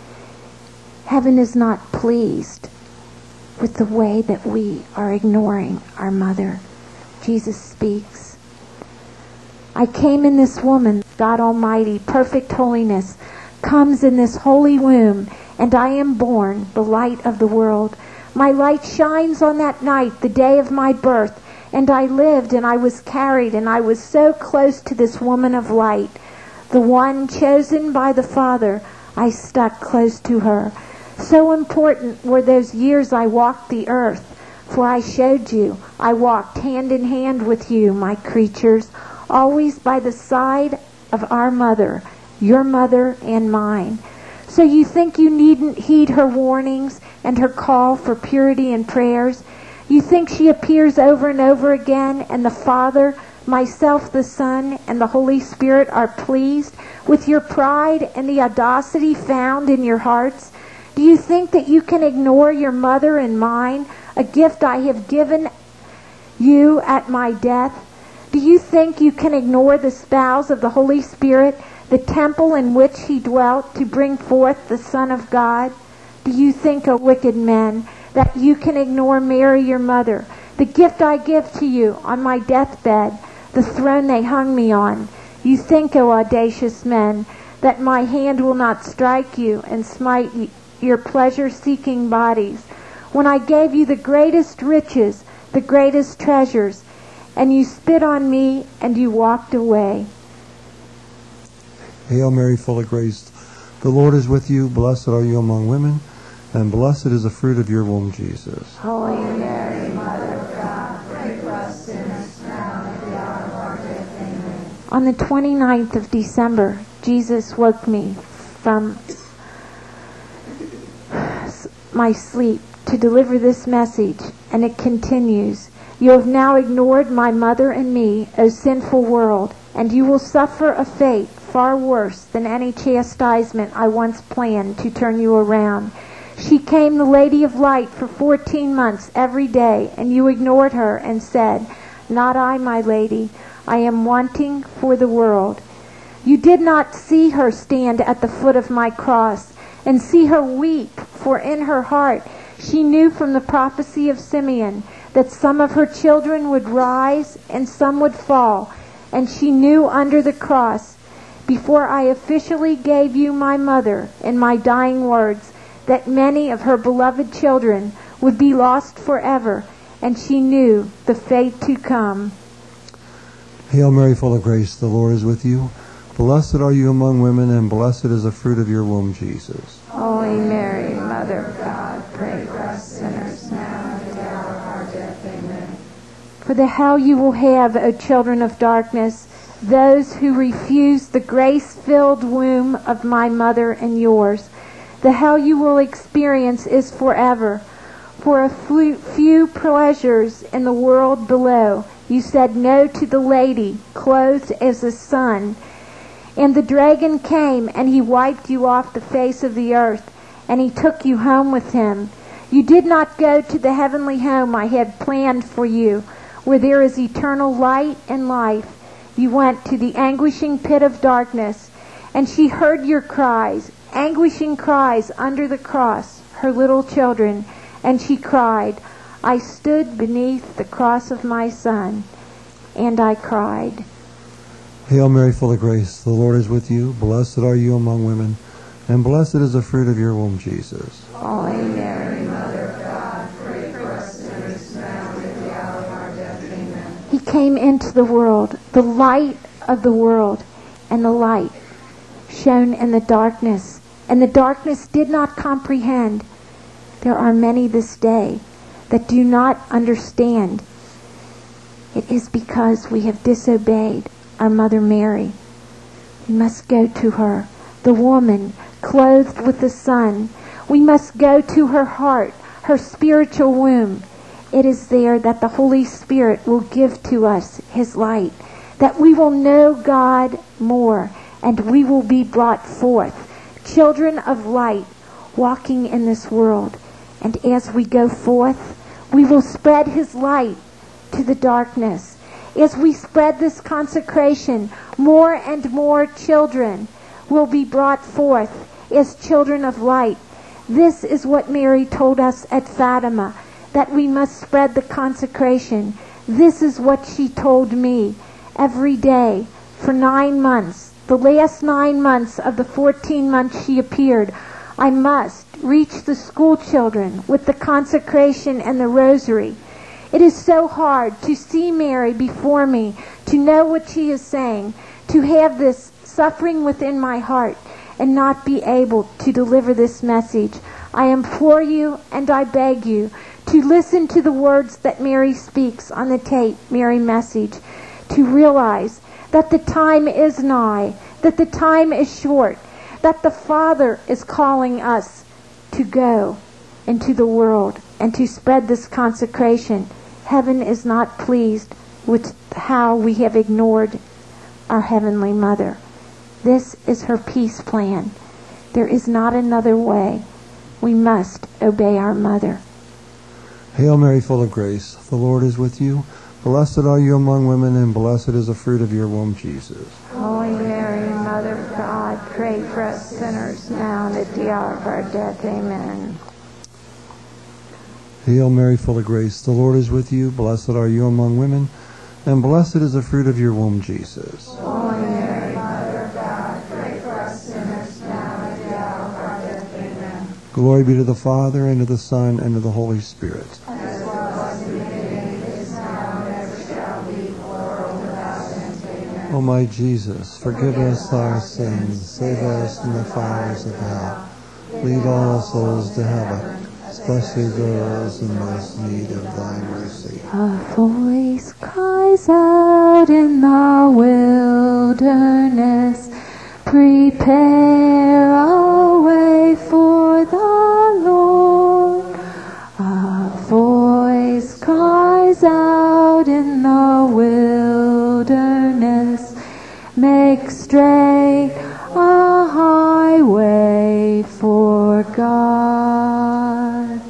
Heaven is not pleased with the way that we are ignoring our Mother. Jesus speaks. I came in this woman, God Almighty, perfect holiness, comes in this holy womb, and I am born, the light of the world. My light shines on that night, the day of my birth, and I lived and I was carried, and I was so close to this woman of light, the one chosen by the Father. I stuck close to her. So important were those years I walked the earth, for I showed you, I walked hand in hand with you, my creatures, always by the side of our mother, your mother and mine. So you think you needn't heed her warnings and her call for purity and prayers? You think she appears over and over again, and the Father, myself the Son, and the Holy Spirit are pleased with your pride and the audacity found in your hearts? Do you think that you can ignore your mother and mine, a gift I have given you at my death? Do you think you can ignore the spouse of the Holy Spirit, the temple in which he dwelt to bring forth the Son of God? Do you think, O wicked men, that you can ignore Mary, your mother, the gift I give to you on my deathbed, the throne they hung me on? You think, O audacious men, that my hand will not strike you and smite your pleasure-seeking bodies, when I gave you the greatest riches, the greatest treasures, and you spit on me and you walked away. Hail Mary, full of grace, the Lord is with you. Blessed are you among women, and blessed is the fruit of your womb, Jesus. Holy Mary, Mother of God, pray for us sinners now and at the hour of our death. Amen. On the twenty-ninth of December, Jesus woke me from my sleep to deliver this message, and it continues. You have now ignored my mother and me, O sinful world, and you will suffer a fate far worse than any chastisement I once planned to turn you around. She came, the Lady of Light, for fourteen months every day, and you ignored her and said, Not I, my lady, I am wanting for the world. You did not see her stand at the foot of my cross and see her weep, for in her heart she knew from the prophecy of Simeon that some of her children would rise and some would fall, and she knew under the cross, before I officially gave you my mother in my dying words, that many of her beloved children would be lost forever, and she knew the fate to come. Hail Mary, full of grace, the Lord is with you. Blessed are you among women, and blessed is the fruit of your womb, Jesus. Holy Mary, Mother of God, pray for us sinners now and at the hour of our death. Amen. For the hell you will have, O children of darkness, those who refuse the grace-filled womb of my mother and yours. The hell you will experience is forever. For a few pleasures in the world below, you said no to the lady, clothed as a sun. And the dragon came, and he wiped you off the face of the earth, and he took you home with him. You did not go to the heavenly home I had planned for you, where there is eternal light and life. You went to the anguishing pit of darkness, and she heard your cries, anguishing cries under the cross, her little children, and she cried, I stood beneath the cross of my Son, and I cried. Hail Mary, full of grace, the Lord is with you. Blessed are you among women, and blessed is the fruit of your womb, Jesus. Holy Mary, Mother of God, pray for us sinners now and at the hour of our death. Amen. He came into the world, the light of the world, and the light shone in the darkness, and the darkness did not comprehend. There are many this day that do not understand. It is because we have disobeyed our Mother Mary. We must go to her, the woman clothed with the sun. We must go to her heart, her spiritual womb. It is there that the Holy Spirit will give to us His light, that we will know God more, and we will be brought forth, children of light, walking in this world. And as we go forth, we will spread His light to the darkness. As we spread this consecration, more and more children will be brought forth as children of light. This is what Mary told us at Fatima, that we must spread the consecration. This is what she told me every day for nine months. The last nine months of the fourteen months she appeared, I must reach the school children with the consecration and the rosary. It is so hard to see Mary before me, to know what she is saying, to have this suffering within my heart and not be able to deliver this message. I implore you and I beg you to listen to the words that Mary speaks on the tape, Mary Message, to realize that the time is nigh, that the time is short, that the Father is calling us to go into the world and to spread this consecration. Heaven is not pleased with how we have ignored our Heavenly Mother. This is her peace plan. There is not another way. We must obey our Mother. Hail Mary, full of grace, the Lord is with you. Blessed are you among women, and blessed is the fruit of your womb, Jesus. Holy Mary, Mother of God, pray for us sinners now and at the hour of our death. Amen. Hail Mary, full of grace, the Lord is with you. Blessed are you among women, and blessed is the fruit of your womb, Jesus. Holy Mary, Mother of God, pray for us sinners now and at the hour of our death. Amen. Glory be to the Father, and to the Son, and to the Holy Spirit. As was in the beginning, is now, and ever shall be, world without end. Amen. O my Jesus, forgive us our sins, save us from the fires of hell. Lead all souls to heaven, especially those in most need of thy mercy. a voice cries out in the wilderness, prepare a way for the Lord. A voice cries out in the wilderness, make straight a highway for God.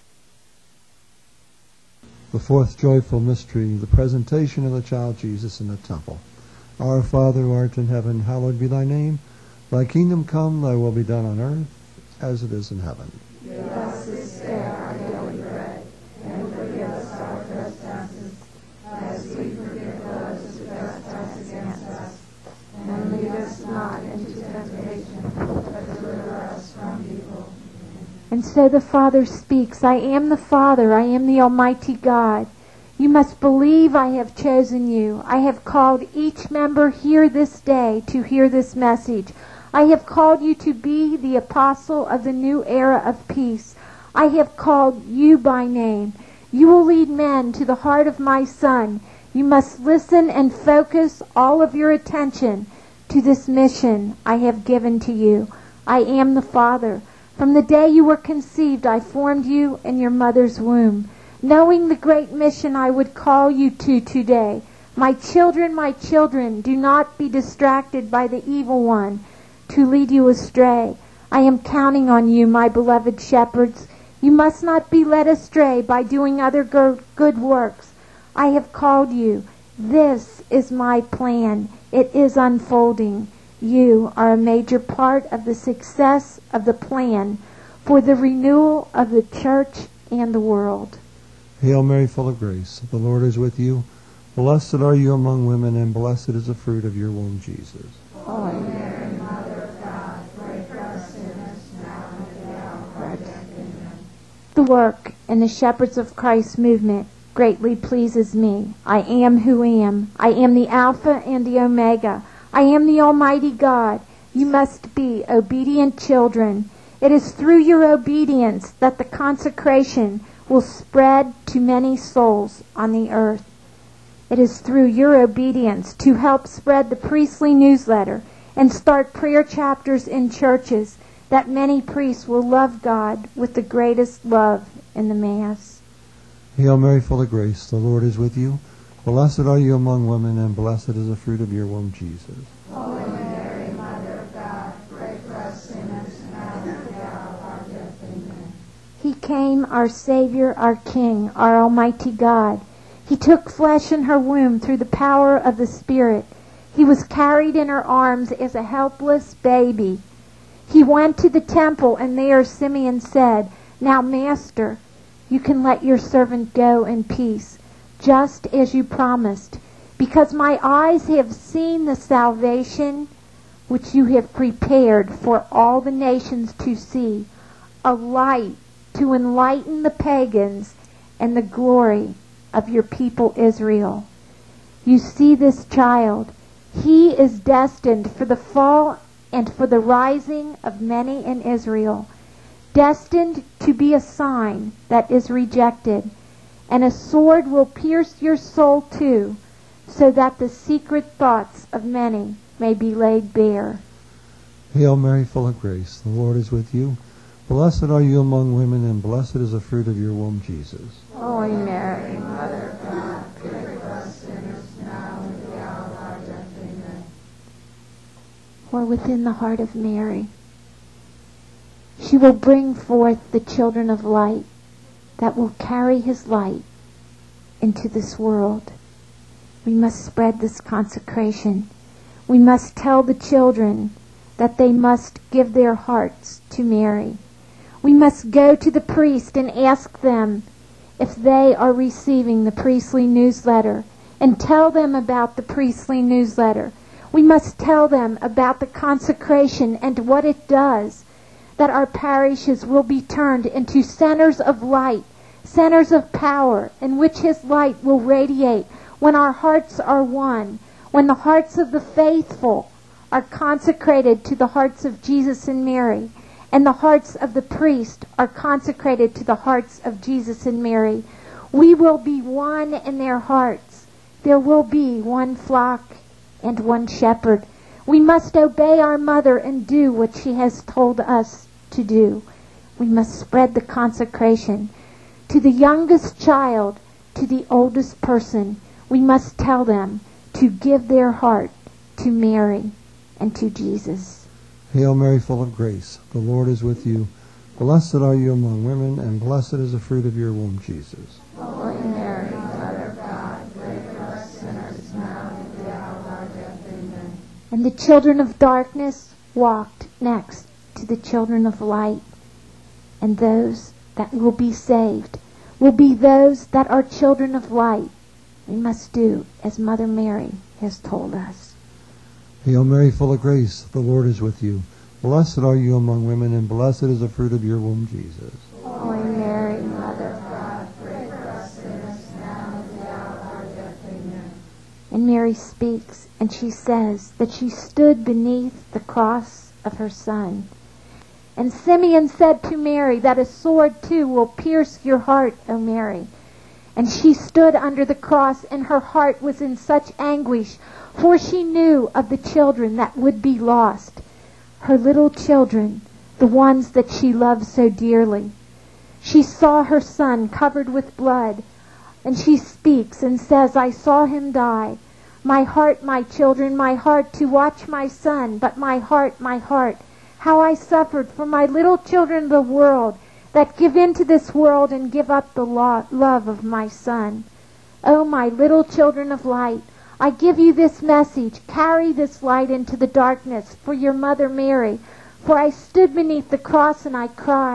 The fourth joyful mystery, the presentation of the child Jesus in the temple. Our Father who art in heaven, hallowed be thy name. Thy kingdom come, thy will be done on earth as it is in heaven. Give us this day our daily bread, and forgive us our trespasses, as we forgive those who trespass against us. And lead us not into temptation, but deliver us from evil. And so the Father speaks, I am the Father, I am the Almighty God. You must believe I have chosen you. I have called each member here this day to hear this message. I have called you to be the apostle of the new era of peace. I have called you by name. You will lead men to the heart of my Son. You must listen and focus all of your attention to this mission I have given to you. I am the Father. From the day you were conceived, I formed you in your mother's womb, knowing the great mission I would call you to today. My children, my children, do not be distracted by the evil one to lead you astray. I am counting on you, my beloved shepherds. You must not be led astray by doing other good works. I have called you. This is my plan. It is unfolding. You are a major part of the success of the plan for the renewal of the church and the world. Hail Mary, full of grace, the Lord is with you. Blessed are you among women, and blessed is the fruit of your womb, Jesus. Holy Mary, Mother of God, pray for us sinners, now and at the hour of our death. Amen. The work in the Shepherds of Christ movement greatly pleases me. I am who am. I am the Alpha and the Omega. I am the Almighty God. You must be obedient children. It is through your obedience that the consecration will spread to many souls on the earth. It is through your obedience to help spread the priestly newsletter and start prayer chapters in churches that many priests will love God with the greatest love in the Mass. Hail Mary, full of grace, the Lord is with you. Blessed are you among women, and blessed is the fruit of your womb, Jesus. Holy Mary, Mother of God, pray for us sinners, now and at the hour of our death. Amen. He came, our Savior, our King, our Almighty God. He took flesh in her womb through the power of the Spirit. He was carried in her arms as a helpless baby. He went to the temple, and there Simeon said, "Now, Master, you can let your servant go in peace, just as you promised, because my eyes have seen the salvation which you have prepared for all the nations to see, a light to enlighten the pagans and the glory of your people Israel." You see this child. He is destined for the fall and for the rising of many in Israel, destined to be a sign that is rejected, and a sword will pierce your soul too, so that the secret thoughts of many may be laid bare. Hail Mary, full of grace, the Lord is with you. Blessed are you among women, and blessed is the fruit of your womb, Jesus. Holy Mary, Mother of God, pray for us sinners, now and at the hour of our death. Amen. or within the heart of Mary, she will bring forth the children of light that will carry his light into this world. We must spread this consecration. We must tell the children that they must give their hearts to Mary. We must go to the priest and ask them if they are receiving the priestly newsletter, and tell them about the priestly newsletter. We must tell them about the consecration and what it does, that our parishes will be turned into centers of light, centers of power, in which his light will radiate when our hearts are one, when the hearts of the faithful are consecrated to the hearts of Jesus and Mary, and the hearts of the priest are consecrated to the hearts of Jesus and Mary. We will be one in their hearts. There will be one flock and one shepherd. We must obey our mother and do what she has told us to do. We must spread the consecration. To the youngest child, to the oldest person, we must tell them to give their heart to Mary and to Jesus. Hail Mary, full of grace, the Lord is with you. Blessed are you among women, and blessed is the fruit of your womb, Jesus. Holy Mary, Mother of God, pray for us sinners, now and at the hour of our death. Amen. And the children of darkness walked next to the children of light. And those that will be saved will be those that are children of light. We must do as Mother Mary has told us. Hail Mary, full of grace, the Lord is with you. Blessed are you among women, and blessed is the fruit of your womb, Jesus. Holy Mary, Mother of God, pray for us sinners, now and at the hour of our death. Amen. And Mary speaks, and she says that she stood beneath the cross of her Son. And Simeon said to Mary that a sword too will pierce your heart, O Mary. And she stood under the cross, and her heart was in such anguish, for she knew of the children that would be lost. Her little children, the ones that she loved so dearly. She saw her Son covered with blood, and she speaks and says, I saw him die. My heart, my children, my heart, to watch my Son, but my heart, my heart, how I suffered for my little children of the world, that give into this world and give up the lo- love of my Son. Oh, my little children of light, I give you this message. Carry this light into the darkness for your mother Mary. For I stood beneath the cross and I cried,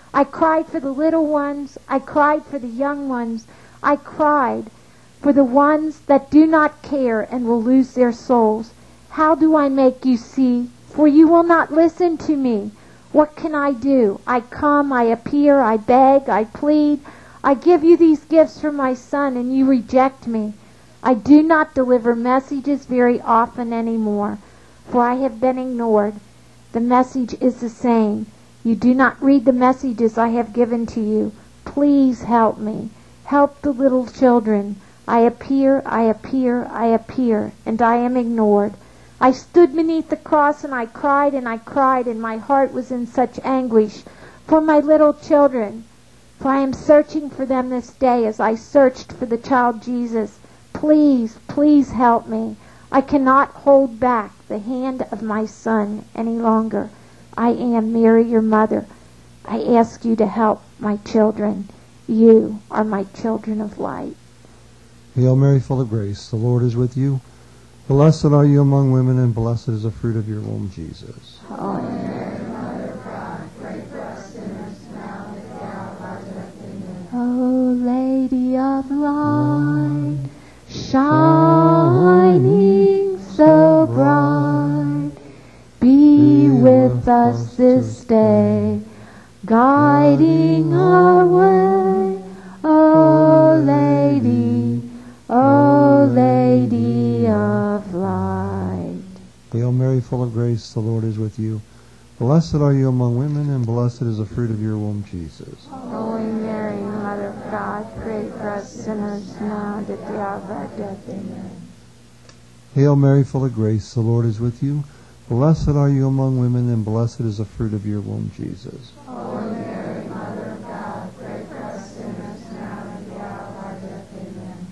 I cried for the little ones. I cried for the young ones. I cried for the ones that do not care and will lose their souls. How do I make you see? For you will not listen to me. What can I do? I come, I appear, I beg, I plead. I give you these gifts for my son, and you reject me. I do not deliver messages very often anymore, for I have been ignored. The message is the same. You do not read the messages I have given to you. Please help me. Help the little children. I appear, I appear, I appear, and I am ignored. I stood beneath the cross and I cried and I cried, and my heart was in such anguish for my little children. For I am searching for them this day as I searched for the child Jesus. Please, please help me. I cannot hold back the hand of my son any longer. I am Mary, your mother. I ask you to help my children. You are my children of light. Hail Mary, full of grace, the Lord is with you. Blessed are you among women, and blessed is the fruit of your womb, Jesus. Holy Mary, Mother of God, pray for us sinners now and at the hour of our death. Amen. O Lady of Light, shining so bright, be with us this day, guiding our way. O Lady, O Lady of Light. Hail Mary, full of grace, the Lord is with you. Blessed are you among women, and blessed is the fruit of your womb, Jesus. Holy Mary, Mother of God, pray for us sinners now and at the hour of our death. Amen. Hail Mary, full of grace, the Lord is with you. Blessed are you among women, and blessed is the fruit of your womb, Jesus. Holy Mary, Mother of God, pray for us sinners now and at the hour of our death. Amen.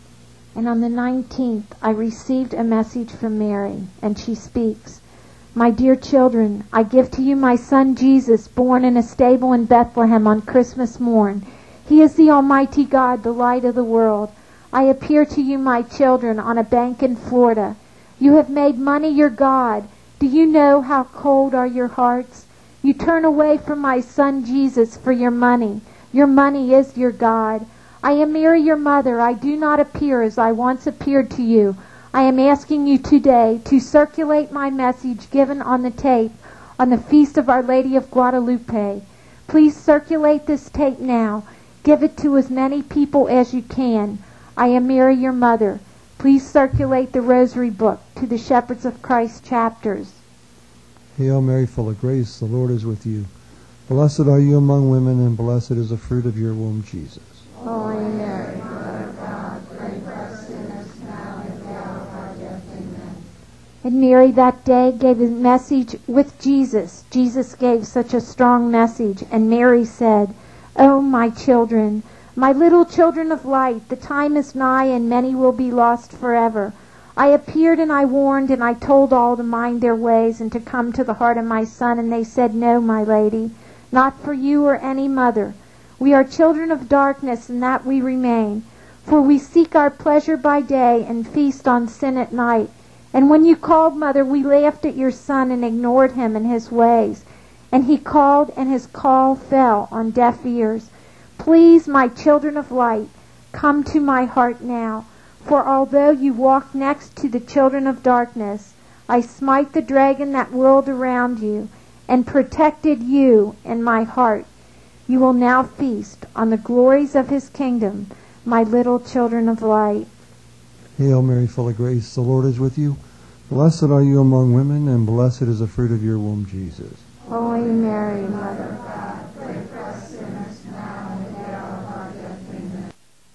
And on the nineteenth, I received a message from Mary, and she speaks. My dear children, I give to you my son Jesus, born in a stable in Bethlehem on Christmas morn. He is the Almighty God, the light of the world. I appear to you, my children, on a bank in Florida. You have made money your God. Do you know how cold are your hearts? You turn away from my son Jesus for your money. Your money is your God. I am Mary, your mother. I do not appear as I once appeared to you. I am asking you today to circulate my message given on the tape on the Feast of Our Lady of Guadalupe. Please circulate this tape now. Give it to as many people as you can. I am Mary, your mother. Please circulate the Rosary Book to the Shepherds of Christ chapters. Hail Mary, full of grace, the Lord is with you. Blessed are you among women, and blessed is the fruit of your womb, Jesus. Holy Mary, Mother of God, pray for us sinners now and at the hour of our death. Amen. And Mary that day gave a message with Jesus. Jesus gave such a strong message. And Mary said, Oh, my children, my little children of light, the time is nigh and many will be lost forever. I appeared and I warned and I told all to mind their ways and to come to the heart of my son. And they said, No, my lady, not for you or any mother. We are children of darkness, and that we remain. For we seek our pleasure by day and feast on sin at night. And when you called, mother, we laughed at your son and ignored him and his ways. And he called, and his call fell on deaf ears. Please, my children of light, come to my heart now. For although you walk next to the children of darkness, I smite the dragon that whirled around you, and protected you in my heart. You will now feast on the glories of his kingdom, my little children of light. Hail Mary, full of grace, the Lord is with you. Blessed are you among women, and blessed is the fruit of your womb, Jesus. Holy Mary, Mother of God, pray for us sinners now and at the hour of our death. Amen.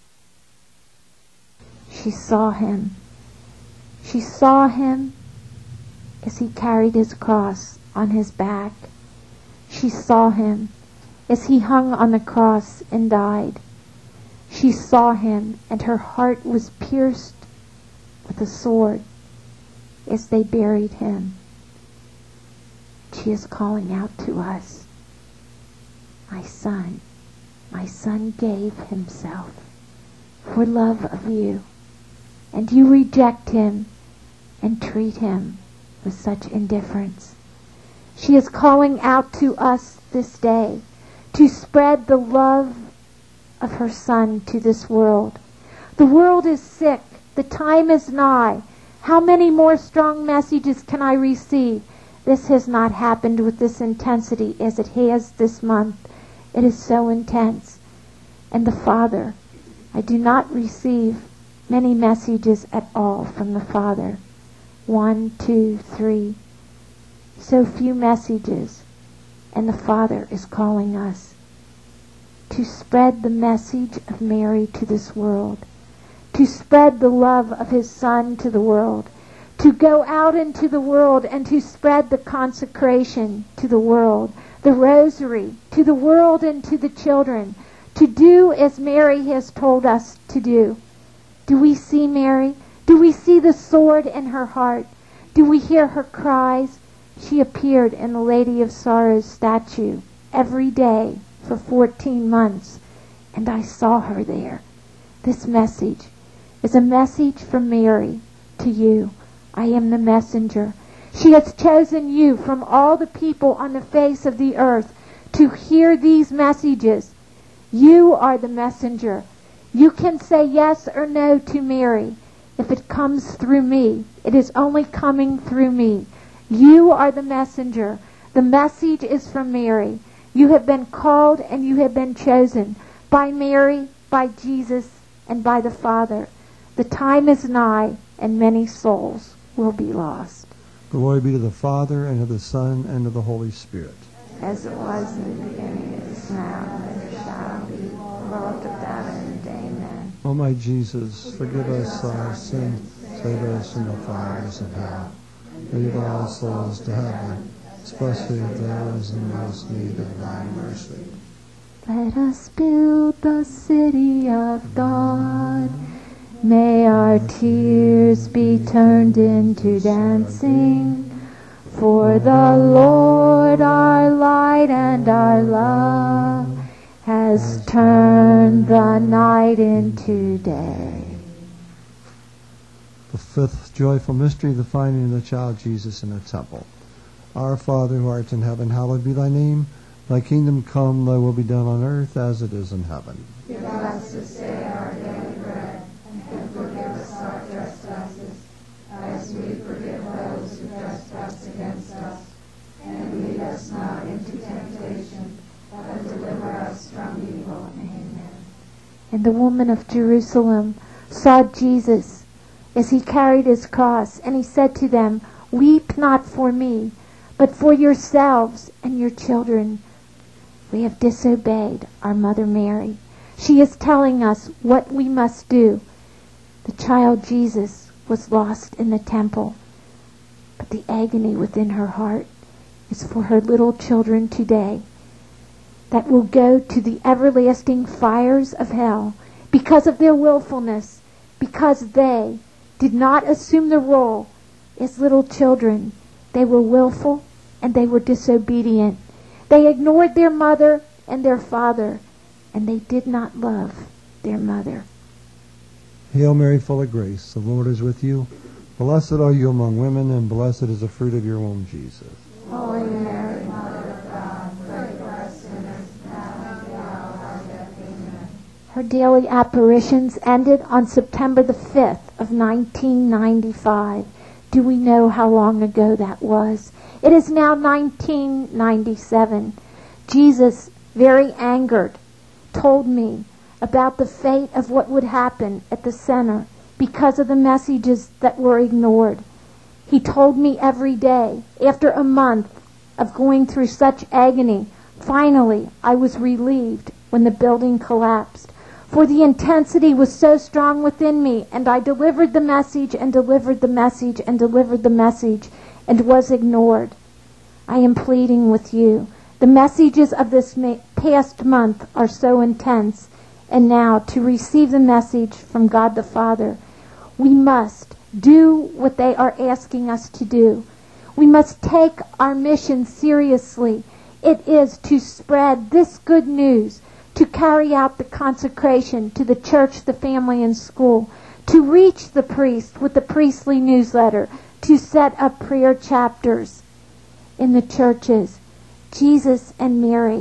She saw him. She saw him as he carried his cross on his back. She saw him as he hung on the cross and died. She saw him, and her heart was pierced with a sword as they buried him. She is calling out to us, My son, my son gave himself for love of you, and you reject him and treat him with such indifference. She is calling out to us this day to spread the love of her Son to this world. The world is sick. The time is nigh. How many more strong messages can I receive? This has not happened with this intensity as it has this month. It is so intense. And the Father, I do not receive many messages at all from the Father. One, two, three. So few messages. And the Father is calling us to spread the message of Mary to this world, to spread the love of His Son to the world, to go out into the world and to spread the consecration to the world, the rosary to the world and to the children, to do as Mary has told us to do. Do we see Mary? Do we see the sword in her heart? Do we hear her cries? She appeared in the Lady of Sorrows statue every day for fourteen months, and I saw her there. This message is a message from Mary to you. I am the messenger. She has chosen you from all the people on the face of the earth to hear these messages. You are the messenger. You can say yes or no to Mary. If it comes through me, it is only coming through me. You are the messenger. The message is from Mary. You have been called and you have been chosen by Mary, by Jesus, and by the Father. The time is nigh, and many souls will be lost. Glory be to the Father, and to the Son, and to the Holy Spirit. As it was in the beginning, it is now, and ever shall be, world without end. Amen. O my Jesus, forgive us our sins, save us from the fires of hell. Lead all souls to heaven, especially those in most need of thy mercy. Let us build the city of God. May our tears be turned into dancing. For the Lord our light and our love has turned the night into day. The fifth joyful mystery, the finding of the child Jesus in the temple. Our Father who art in heaven, hallowed be thy name. Thy kingdom come, thy will be done on earth as it is in heaven. Give us this day our daily bread, and forgive us our trespasses, as we forgive those who trespass against us. And lead us not into temptation, but deliver us from evil. Amen. And the woman of Jerusalem saw Jesus as he carried his cross, and he said to them, Weep not for me, but for yourselves and your children. We have disobeyed our Mother Mary. She is telling us what we must do. The child Jesus was lost in the temple, but the agony within her heart is for her little children today that will go to the everlasting fires of hell because of their willfulness, because they did not assume the role as little children. They were willful and they were disobedient. They ignored their mother and their father, and they did not love their mother. Hail Mary, full of grace, the Lord is with you. Blessed are you among women, and blessed is the fruit of your womb, Jesus. Holy Mary, Mother of God, pray for us sinners, now and at the hour of our death. Amen. her daily apparitions ended on September the fifth of nineteen ninety-five. Do we know how long ago that was? It is now nineteen ninety-seven. Jesus, very angered, told me about the fate of what would happen at the center because of the messages that were ignored. He told me every day, after a month of going through such agony, finally I was relieved when the building collapsed. For the intensity was so strong within me, and I delivered the message and delivered the message and delivered the message and was ignored. I am pleading with you. The messages of this ma- past month are so intense, and now to receive the message from God the Father, we must do what they are asking us to do. We must take our mission seriously. It is to spread this good news, to carry out the consecration to the church, the family, and school, to reach the priest with the priestly newsletter, to set up prayer chapters in the churches. Jesus and Mary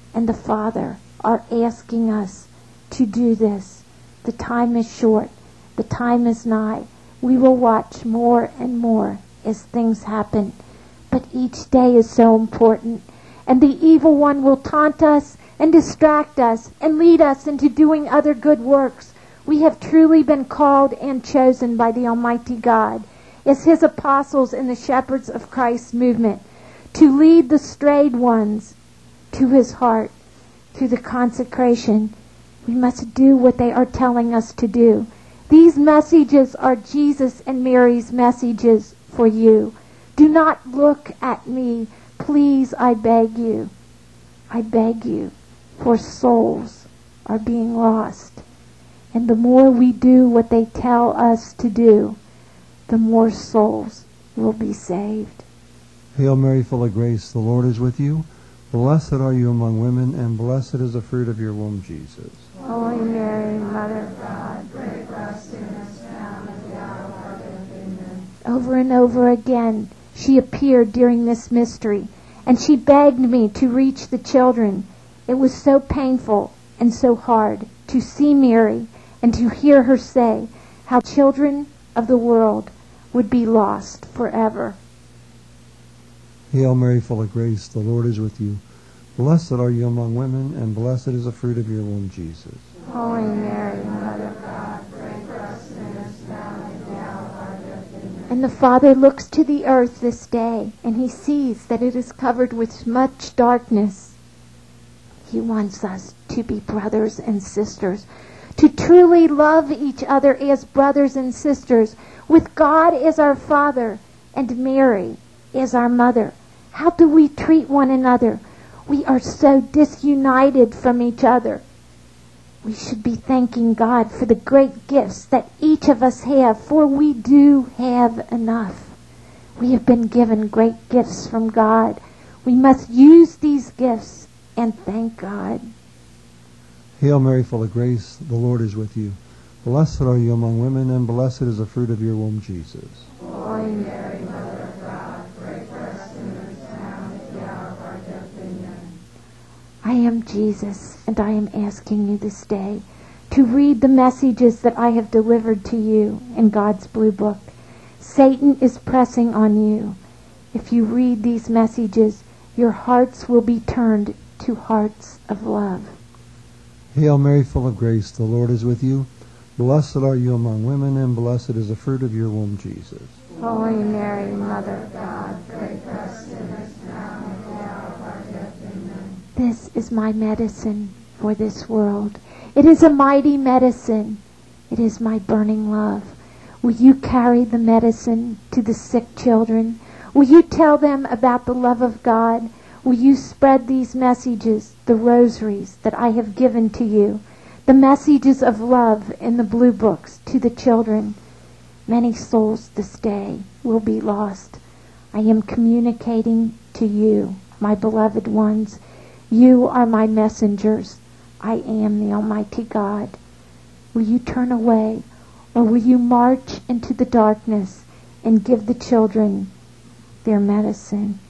and the Father are asking us to do this. The time is short. The time is nigh. We will watch more and more as things happen. But each day is so important. And the evil one will taunt us and distract us and lead us into doing other good works. We have truly been called and chosen by the Almighty God as His apostles and the shepherds of Christ's movement to lead the strayed ones to His heart. Through the consecration, we must do what they are telling us to do. These messages are Jesus and Mary's messages for you. Do not look at me, please, I beg you. I beg you, for souls are being lost. And the more we do what they tell us to do, the more souls will be saved. Hail Mary, full of grace, the Lord is with you. Blessed are you among women, and blessed is the fruit of your womb, Jesus. Holy Mary, Mother of God, pray for us sinners now and at the hour of our death. Amen. over and over again, she appeared during this mystery, and she begged me to reach the children. It was so painful and so hard to see Mary and to hear her say how children of the world would be lost forever. Hail Mary, full of grace, the Lord is with you. Blessed are you among women, and blessed is the fruit of your womb, Jesus. Holy Mary, Mother of God, pray for us sinners now and at the hour of our death. Amen. And the Father looks to the earth this day, and He sees that it is covered with much darkness. He wants us to be brothers and sisters, to truly love each other as brothers and sisters, with God as our Father and Mary as our Mother. How do we treat one another? We are so disunited from each other. We should be thanking God for the great gifts that each of us have, for we do have enough. We have been given great gifts from God. We must use these gifts and thank God. Hail Mary, full of grace, the Lord is with you. Blessed are you among women, and blessed is the fruit of your womb, Jesus. Holy Mary, Mother of God, pray for us sinners now and at the hour of our death. Amen. I am Jesus, and I am asking you this day to read the messages that I have delivered to you in God's Blue Book. Satan is pressing on you. If you read these messages, your hearts will be turned to hearts of love. Hail Mary, full of grace, the Lord is with you. Blessed are you among women, and blessed is the fruit of your womb, Jesus. Holy Mary, Mother of God, pray for us sinners now and at the hour of our death. Amen. This is my medicine for this world. It is a mighty medicine. It is my burning love. Will you carry the medicine to the sick children? Will you tell them about the love of God? Will you spread these messages, the rosaries that I have given to you, the messages of love in the blue books to the children? Many souls this day will be lost. I am communicating to you, my beloved ones. You are my messengers. I am the Almighty God. Will you turn away, or will you march into the darkness and give the children their medicine?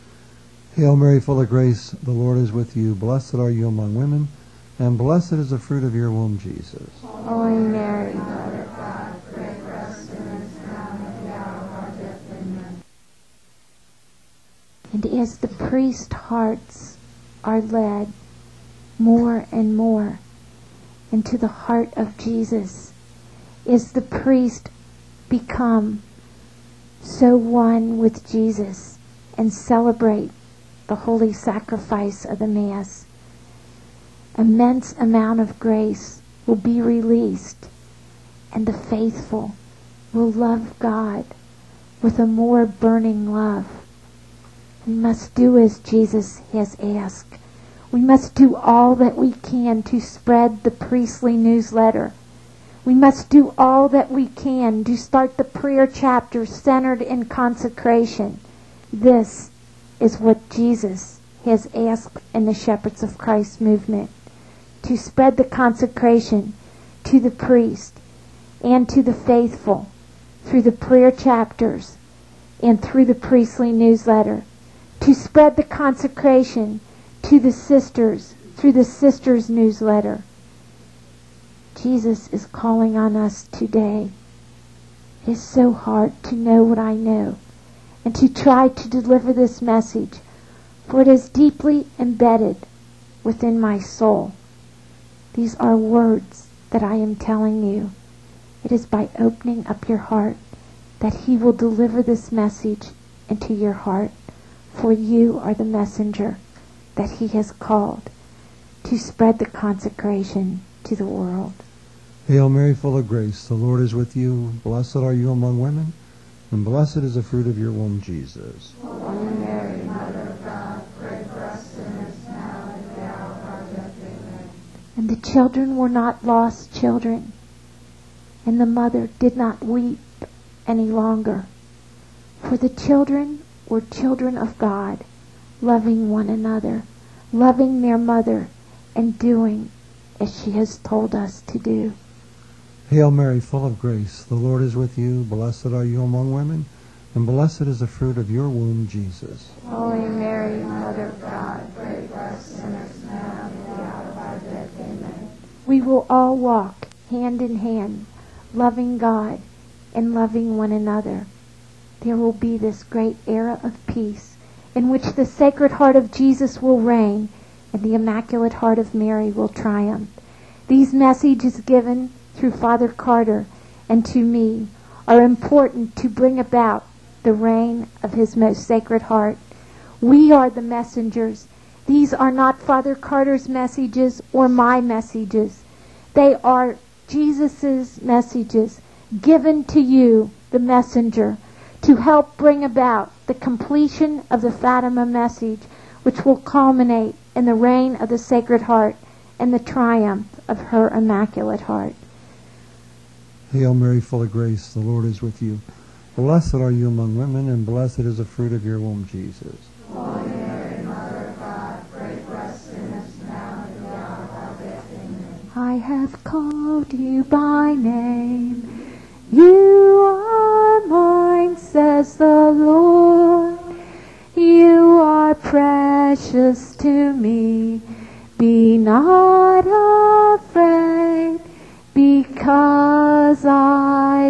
Hail Mary, full of grace, the Lord is with you. Blessed are you among women, and blessed is the fruit of your womb, Jesus. Holy Mary, Mother of God, pray for us sinners now and at the hour of our death. Amen. and as the priest hearts are led more and more into the heart of Jesus, as the priest become so one with Jesus and celebrate the holy sacrifice of the Mass, immense amount of grace will be released, and the faithful will love God with a more burning love. We must do as Jesus has asked. We must do all that we can to spread the priestly newsletter. We must do all that we can to start the prayer chapter centered in consecration. This is what Jesus has asked in the Shepherds of Christ movement, to spread the consecration to the priest and to the faithful through the prayer chapters and through the priestly newsletter, to spread the consecration to the sisters through the sisters newsletter. Jesus is calling on us today. It is so hard to know what I know and to try to deliver this message, for it is deeply embedded within my soul. These are words that I am telling you. It is by opening up your heart that He will deliver this message into your heart, for you are the messenger that He has called to spread the consecration to the world. Hail Mary, full of grace, the Lord is with you. Blessed are you among women, and blessed is the fruit of your womb, Jesus. Holy Mary, Mother of God, pray for us sinners now and at the hour of our death. Amen. And the children were not lost children, and the mother did not weep any longer, for the children were children of God, loving one another, loving their mother, and doing as she has told us to do. Hail Mary, full of grace, the Lord is with you. Blessed are you among women, and blessed is the fruit of your womb, Jesus. Holy Mary, Mother of God, pray for us sinners now and at the hour of our death. Amen. We will all walk hand in hand, loving God and loving one another. There will be this great era of peace in which the Sacred Heart of Jesus will reign and the Immaculate Heart of Mary will triumph. These messages given through Father Carter and to me are important to bring about the reign of His most Sacred Heart. We are the messengers. These are not Father Carter's messages or my messages. They are Jesus' messages given to you, the messenger, to help bring about the completion of the Fatima message, which will culminate in the reign of the Sacred Heart and the triumph of her Immaculate Heart. Hail Mary, full of grace, the Lord is with you. Blessed are you among women, and blessed is the fruit of your womb, Jesus. Holy Mary, Mother of God, pray for us sinners now and at the hour of our death. Amen. I have called you by name. You are mine, says the Lord. You are precious to me. Be not afraid, because I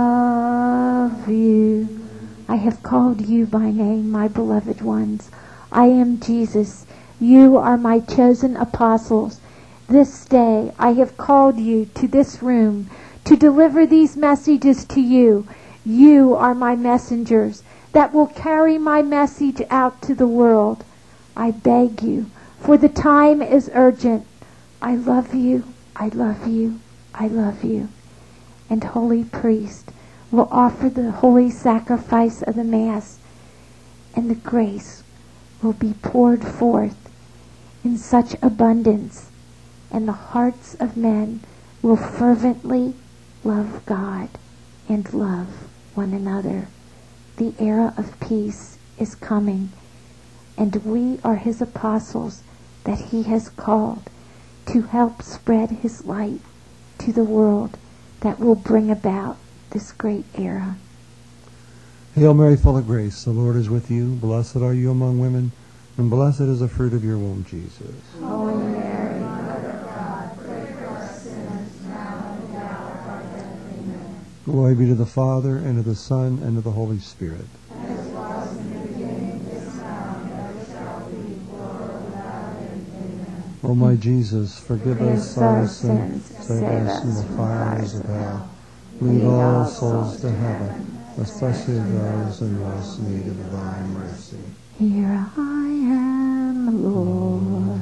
love you. I have called you by name, my beloved ones. I am Jesus. You are my chosen apostles. This day I have called you to this room to deliver these messages to you. You are my messengers that will carry my message out to the world. I beg you, for the time is urgent. I love you, I love you, I love you. And holy priest will offer the holy sacrifice of the Mass, and the grace will be poured forth in such abundance, and the hearts of men will fervently love God and love one another. The era of peace is coming, and we are His apostles that He has called to help spread His light to the world that will bring about this great era. Hail Mary, full of grace, the Lord is with you. Blessed are you among women, and blessed is the fruit of your womb, Jesus. Holy Mary, Mother of God, pray for us sinners now and at the hour of our death. Amen. Glory be to the Father, and to the Son, and to the Holy Spirit. As it was in the beginning, is now, and ever shall be, world without end. Amen. O my Jesus, forgive us our our sins, save us from the fires of hell. Lead all souls to heaven, especially those in most need of thy mercy. Here I am, Lord.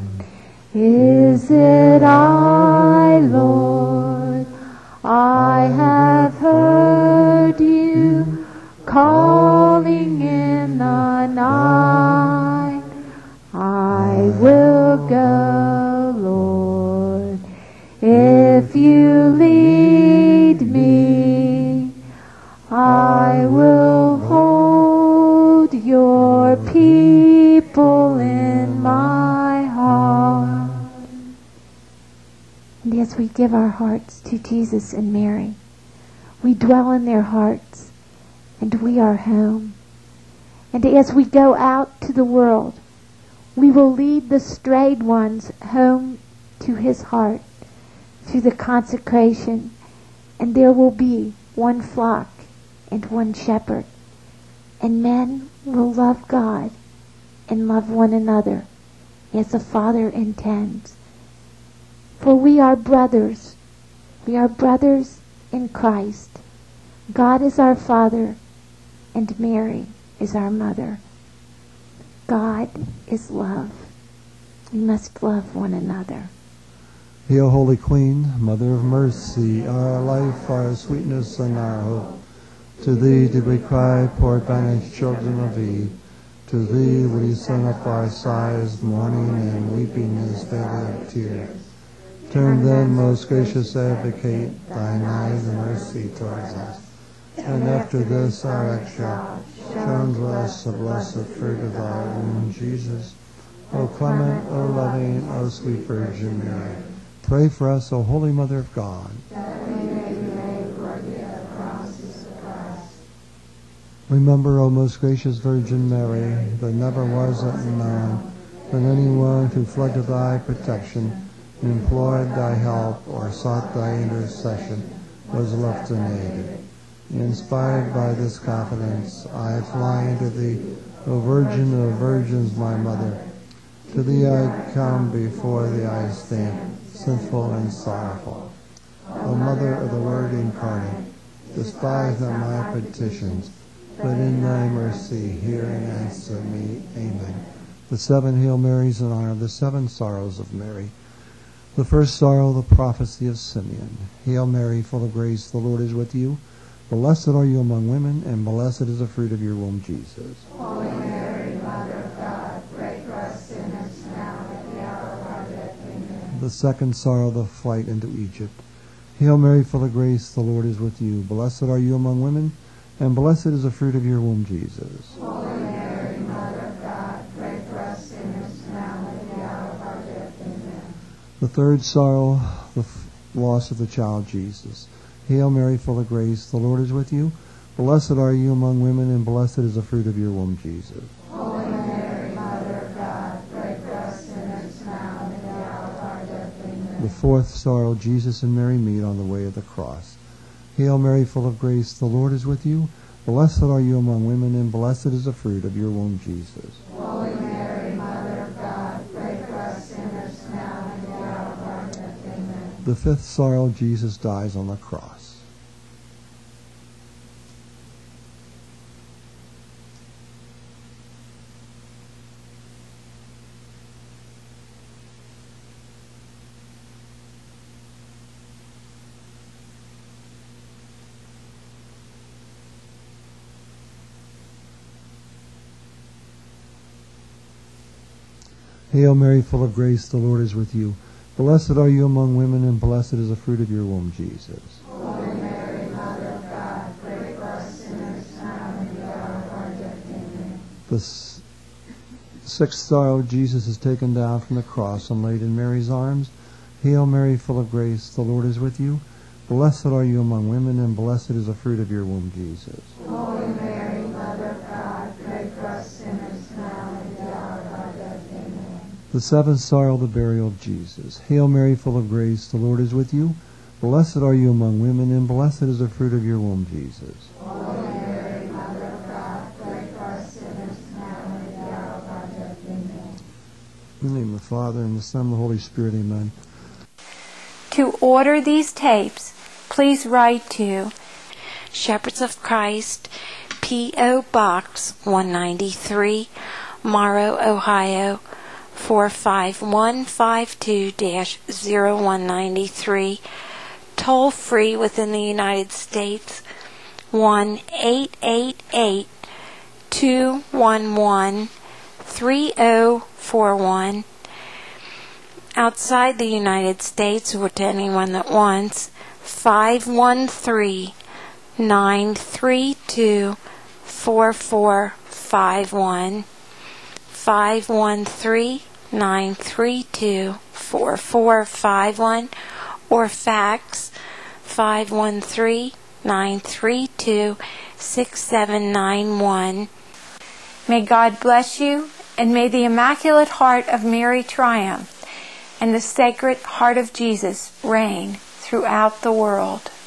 Is it I, Lord? I have heard you calling in the night. I will go, Lord, if you lead me. I will hold your people in my heart. And as we give our hearts to Jesus and Mary, we dwell in their hearts, and we are home. And as we go out to the world, We will lead the strayed ones home to his heart through the consecration, and there will be one flock and one shepherd, and men will love God and love one another as the Father intends. For we are brothers. We are brothers in Christ. God is our Father, and Mary is our mother. God is love. We must love one another. Hail, Holy Queen, Mother of Mercy, our life, our sweetness, and our hope. To thee did we cry, poor banished children of Eve. To thee we send up our sighs, mourning and weeping in this valley of tears. Turn then, most gracious Advocate, thine eyes of mercy towards us. And after this our exile, show unto us the blessed fruit of thy womb, Jesus. O clement, O loving, O sweet Virgin Mary, pray for us, O Holy Mother of God. That we may be made worthy of the promises of Christ. Remember, O most gracious Virgin Mary, that never was it known that anyone who fled to thy protection, implored thy help, or sought thy intercession, was left unaided. Inspired by this confidence, I fly unto thee, O Virgin of Virgins, my Mother. To thee I come, before thee I stand, sinful and sorrowful. O Mother of the Word incarnate, despise not my petitions, but in thy mercy hear and answer me. Amen. The seven Hail Marys in honor of the seven sorrows of Mary. The first sorrow, the prophecy of Simeon. Hail Mary, full of grace, the Lord is with you. Blessed are you among women, and blessed is the fruit of your womb, Jesus. Holy Mary, Mother of God, pray for us sinners now and at the hour of our death. Amen. The second sorrow, the flight into Egypt. Hail Mary, full of grace, the Lord is with you. Blessed are you among women, and blessed is the fruit of your womb, Jesus. Holy Mary, Mother of God, pray for us sinners now and at the hour of our death. Amen. The third sorrow, the f- loss of the child Jesus. Hail Mary, full of grace, the Lord is with you. Blessed are you among women, and blessed is the fruit of your womb, Jesus. Holy Mary, Mother of God, pray for us sinners now and at the hour of our death. Amen. The fourth sorrow, Jesus and Mary meet on the way of the cross. Hail Mary, full of grace, the Lord is with you. Blessed are you among women, and blessed is the fruit of your womb, Jesus. Holy Mary, Mother of God, pray for us sinners now and at the hour of our death. Amen. The fifth sorrow, Jesus dies on the cross. Hail Mary, full of grace, the Lord is with you. Blessed are you among women, and blessed is the fruit of your womb, Jesus. Holy Mary, Mother of God, pray for us sinners now and at the hour of our death. Amen. The s- sixth sorrow, Jesus is taken down from the cross and laid in Mary's arms. Hail Mary, full of grace, the Lord is with you. Blessed are you among women, and blessed is the fruit of your womb, Jesus. Holy Mary, Mother of God, pray for us sinners now and at the hour of our death. Amen. The seventh sorrow, the burial of Jesus. Hail Mary, full of grace, the Lord is with you. Blessed are you among women, and blessed is the fruit of your womb, Jesus. Holy Mary, Mother of God, pray for us sinners now and at the hour of our death. Amen. In the name of the Father, and the Son, and the Holy Spirit, amen. To order these tapes, please write to Shepherds of Christ, P O. Box one ninety-three, Morrow, Ohio, four five one five two dash zero one nine three, toll free within the United States, one eight eight eight two one one three zero four one. Outside the United States, or to anyone that wants, five one three nine three two four four five one, five one three nine three two four four five one, or fax five one three nine three two six seven nine one. May God bless you And may the Immaculate Heart of Mary triumph, and the Sacred Heart of Jesus reign throughout the world.